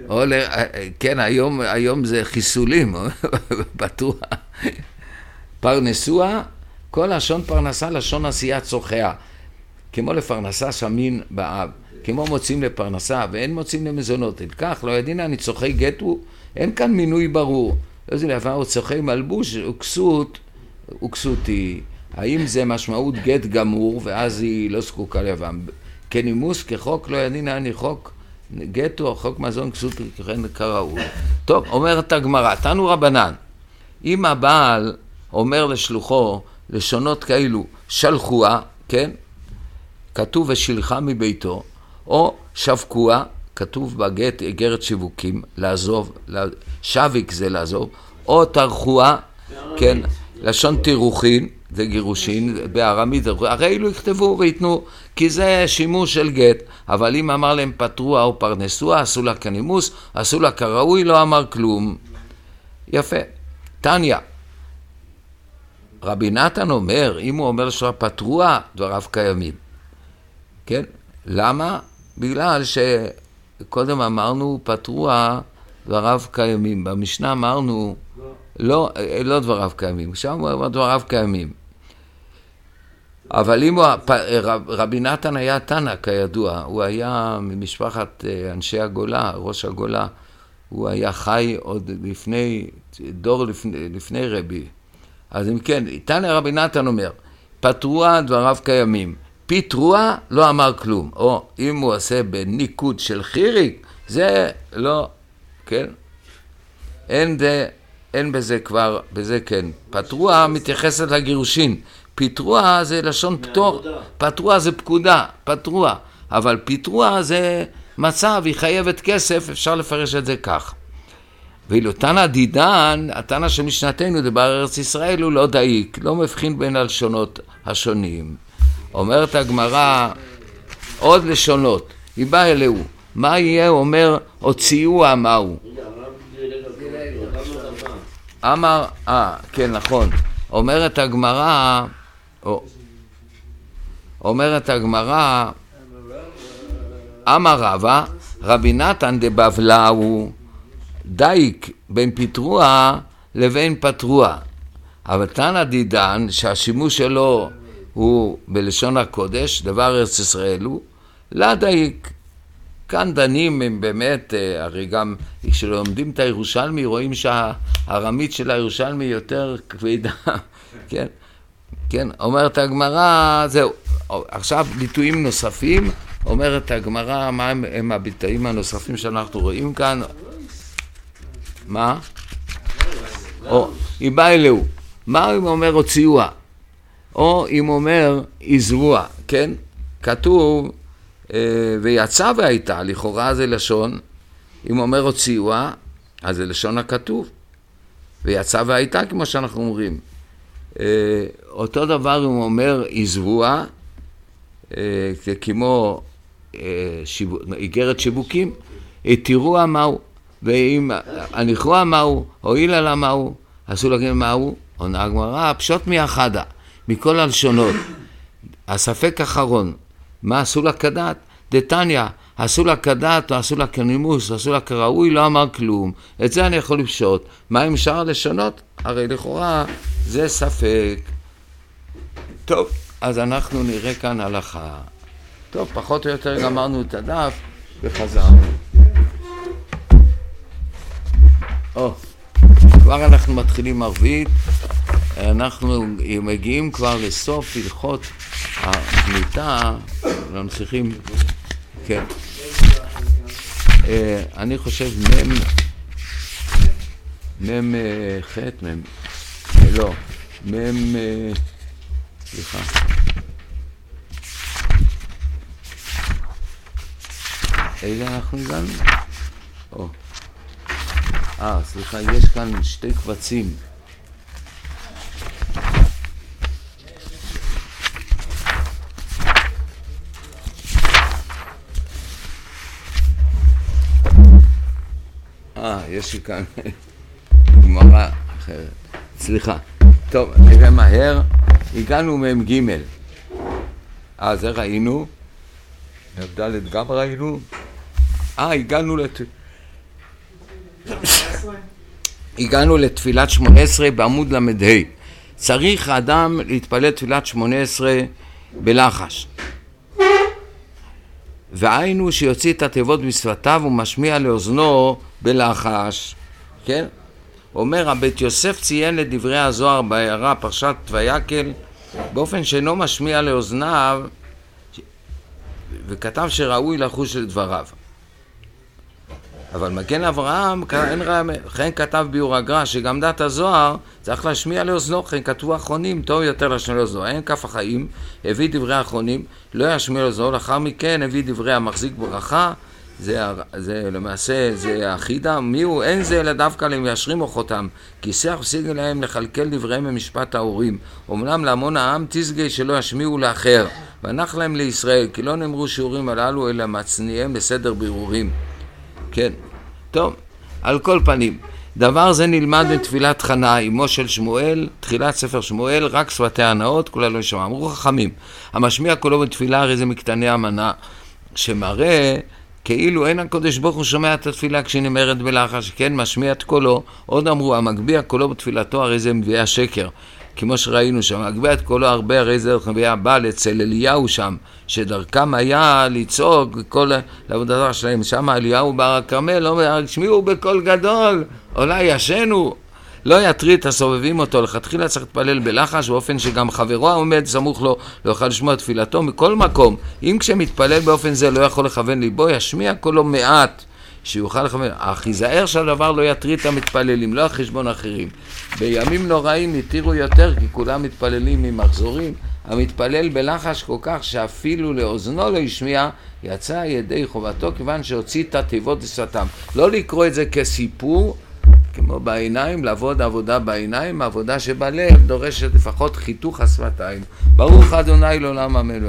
או ל... כן, היום, היום זה חיסולים, בטוח. פרנסוה, כל לשון פרנסה, לשון עשייה צורכיה. כמו לפרנסה שמין באב, כמו מוצאים לפרנסה, ואין מוצאים למזונות. כך, לא ידין, אני צורכי גטו, אין כאן מינוי ברור. איזה לבן, הוא צורכי מלבוש, הוא כסות, הוא כסותי. האם זה משמעות גט גמור, ואז היא לא זקוקה לבן. כנימוס, כחוק, לא ידין, אני חוק גטו, חוק מזון כסות, ככן כראוי. טוב, אומרת הגמרא, תנו רבנן, אם הבעל אומר לשלוחו, לשונות כאלו, שלחוה, כן? כתוב ושילחה מביתו, או שבקוה, כתוב בגט אגרת שיווקים, לעזוב, שוויק זה לעזוב, או תרחוה, כן, לשון תירוכין, זה גירושין, בארמית, הרי אלו יכתבו ויתנו, כי זה שימוש של גט, אבל אם אמר להם פטרוה או פרנסוה, עשו לה כנימוס, עשו לה כראוי, לא אמר כלום. יפה. תניא, רבי נתן אומר, אם הוא אומר שלה פטרוה, דבריו קיימים. כן? למה? בגלל שקודם אמרנו פטרוה, דבריו קיימים. במשנה אמרנו, לא, לא דבריו קיימים. שם הוא אמר דבריו קיימים. אבל אם הוא, רבי נתן היה תנא כידוע, הוא היה ממשפחת אנשי הגולה, ראש הגולה, הוא היה חי עוד לפני, דור לפני, לפני רבי. אז אם כן, תנא רבי נתן אומר, פטרוה דבריו קיימים, פיטרוה לא אמר כלום, או אם הוא עושה בניקוד של חיריק, זה לא, כן? אין, זה, אין בזה כבר, בזה כן. פטרוה מתייחסת לגירושין, פיטרוה זה לשון פטור, פטרוה זה פקודה, פטרוה, אבל פיטרוה זה מצב, היא חייבת כסף, אפשר לפרש את זה כך. ואילו תנא דידן, התנא שמשנתנו דבר ארץ ישראל הוא לא דייק, לא מבחין בין הלשונות השונים. אומרת הגמרא עוד לשונות, היא באה אלוהו, מה יהיה? אומר הוציאו אמרו. אמר, אה, כן נכון, אומרת הגמרא, אומרת הגמרא, אמר רבא, רבי נתן דבבלאו, דייק בין פיטרוה לבין פטרוה. אבל תנא דידן שהשימוש שלו הוא בלשון הקודש, דבר ארץ ישראל הוא, לא דייק. כאן דנים הם באמת, הרי גם כשלומדים את הירושלמי רואים שהארמית של הירושלמי יותר כבדה, כן? כן, אומרת הגמרא, זהו, עכשיו ביטויים נוספים, אומרת הגמרא, מה הם, הם הביטויים הנוספים שאנחנו רואים כאן? מה? או, היא באה אלוהו, מה אם אומר הוציאוה? או אם אומר עזבוה, כן? כתוב, ויצא והייתה, לכאורה זה לשון, אם אומר הוציאוה, אז זה לשון הכתוב. ויצא והייתה, כמו שאנחנו אומרים. אותו דבר אם אומר עזבוה, כמו איגרת שיווקים, תראו מהו, ואם הניחו מהו, הועילה לה מהו, עשו להגיד מהו, עונה הגמרא, פשוט מאחדה, מכל הלשונות. הספק אחרון, מה עשו לה כדת? דתניא, עשו לה כדת או עשו לה כנימוס, עשו לה כראוי, לא אמר כלום. את זה אני יכול לפשוט. מה עם שאר הלשונות? הרי לכאורה זה ספק. טוב, אז אנחנו נראה כאן הלכה. טוב, פחות או יותר גמרנו את הדף וחזרנו. או, כבר אנחנו מתחילים ערבית. אנחנו מגיעים כבר לסוף הלכות הקליטה, לא מצליחים, כן. אני חושב מם, מם חטא, מם, לא, מם, סליחה. איזה אנחנו הגענו? או, אה, סליחה, יש כאן שתי קבצים. אה, יש לי כאן גמרא אחרת. סליחה. טוב, נראה מהר. הגענו מהם ג'. אה, זה ראינו. ד' גם ראינו. אה, הגענו לת... הגענו לתפילת שמונה עשרה בעמוד למד ה'. צריך האדם להתפלל תפילת שמונה עשרה בלחש. והיינו שיוציא את התיבות בשפתיו ומשמיע לאוזנו בלחש. כן? אומר הבית יוסף ציין לדברי הזוהר בהערה פרשת ויקל באופן שאינו משמיע לאוזניו, וכתב שראוי לחוש לדבריו. אבל מגן אברהם, כן כתב ביאור הגר"א שגם דת הזוהר צריך להשמיע לאוזנו, כן כתבו האחרונים, טוב יותר להשמיע לאוזנו. אין כף החיים, הביא דברי האחרונים, לא ישמיע לאוזנו, לאחר מכן הביא דברי המחזיק ברכה, זה, זה למעשה, זה החידה, מיהו, אין זה אלא דווקא למיישרים מוחותם, כי שיח וסיגל להם לכלכל דבריהם במשפט ההורים. אומנם להמון העם תסגי שלא ישמיעו לאחר, וענך להם לישראל, כי לא נאמרו שיעורים הללו, אלא מצניעם בסדר בירורים. כן, טוב, על כל פנים, דבר זה נלמד בתפילת חנה, אמו של שמואל, תחילת ספר שמואל, רק שפתי הנאות, כולה לא ישמע. אמרו חכמים, המשמיע קולו בתפילה הרי זה מקטני המנה, שמראה כאילו אין הקודש ברוך הוא שומע את התפילה כשהיא נאמרת בלחש, כן, משמיע את קולו. עוד אמרו, המגביה קולו בתפילתו הרי זה נביאי השקר, כמו שראינו שם, מגביה את קולו הרבה, הרי זה נביאי הבעל אצל אליהו שם, שדרכם היה לצעוק כל לעבודתו שלהם, שם אליהו בהר הכרמל, לא אומר, שמיעו בקול גדול, אולי ישנו, לא יטריד את הסובבים אותו, לכתחילה צריך להתפלל בלחש, באופן שגם חברו עומד סמוך לו, לא יוכל לשמוע תפילתו מכל מקום. אם כשמתפלל באופן זה לא יכול לכוון ליבו, ישמיע קולו מעט, שיוכל לכוון. אך ייזהר שהדבר לא יטריד את המתפללים, לא על חשבון אחרים. בימים נוראים יתירו יותר, כי כולם מתפללים ממחזורים. המתפלל בלחש כל כך שאפילו לאוזנו לא ישמיע, יצא ידי חובתו, כיוון שהוציא את התיבות בשפתם. לא לקרוא את זה כסיפור, כמו בעיניים, לעבוד עבודה בעיניים, העבודה שבלב דורשת לפחות חיתוך השפתיים. ברוך ה' לעולם אמן.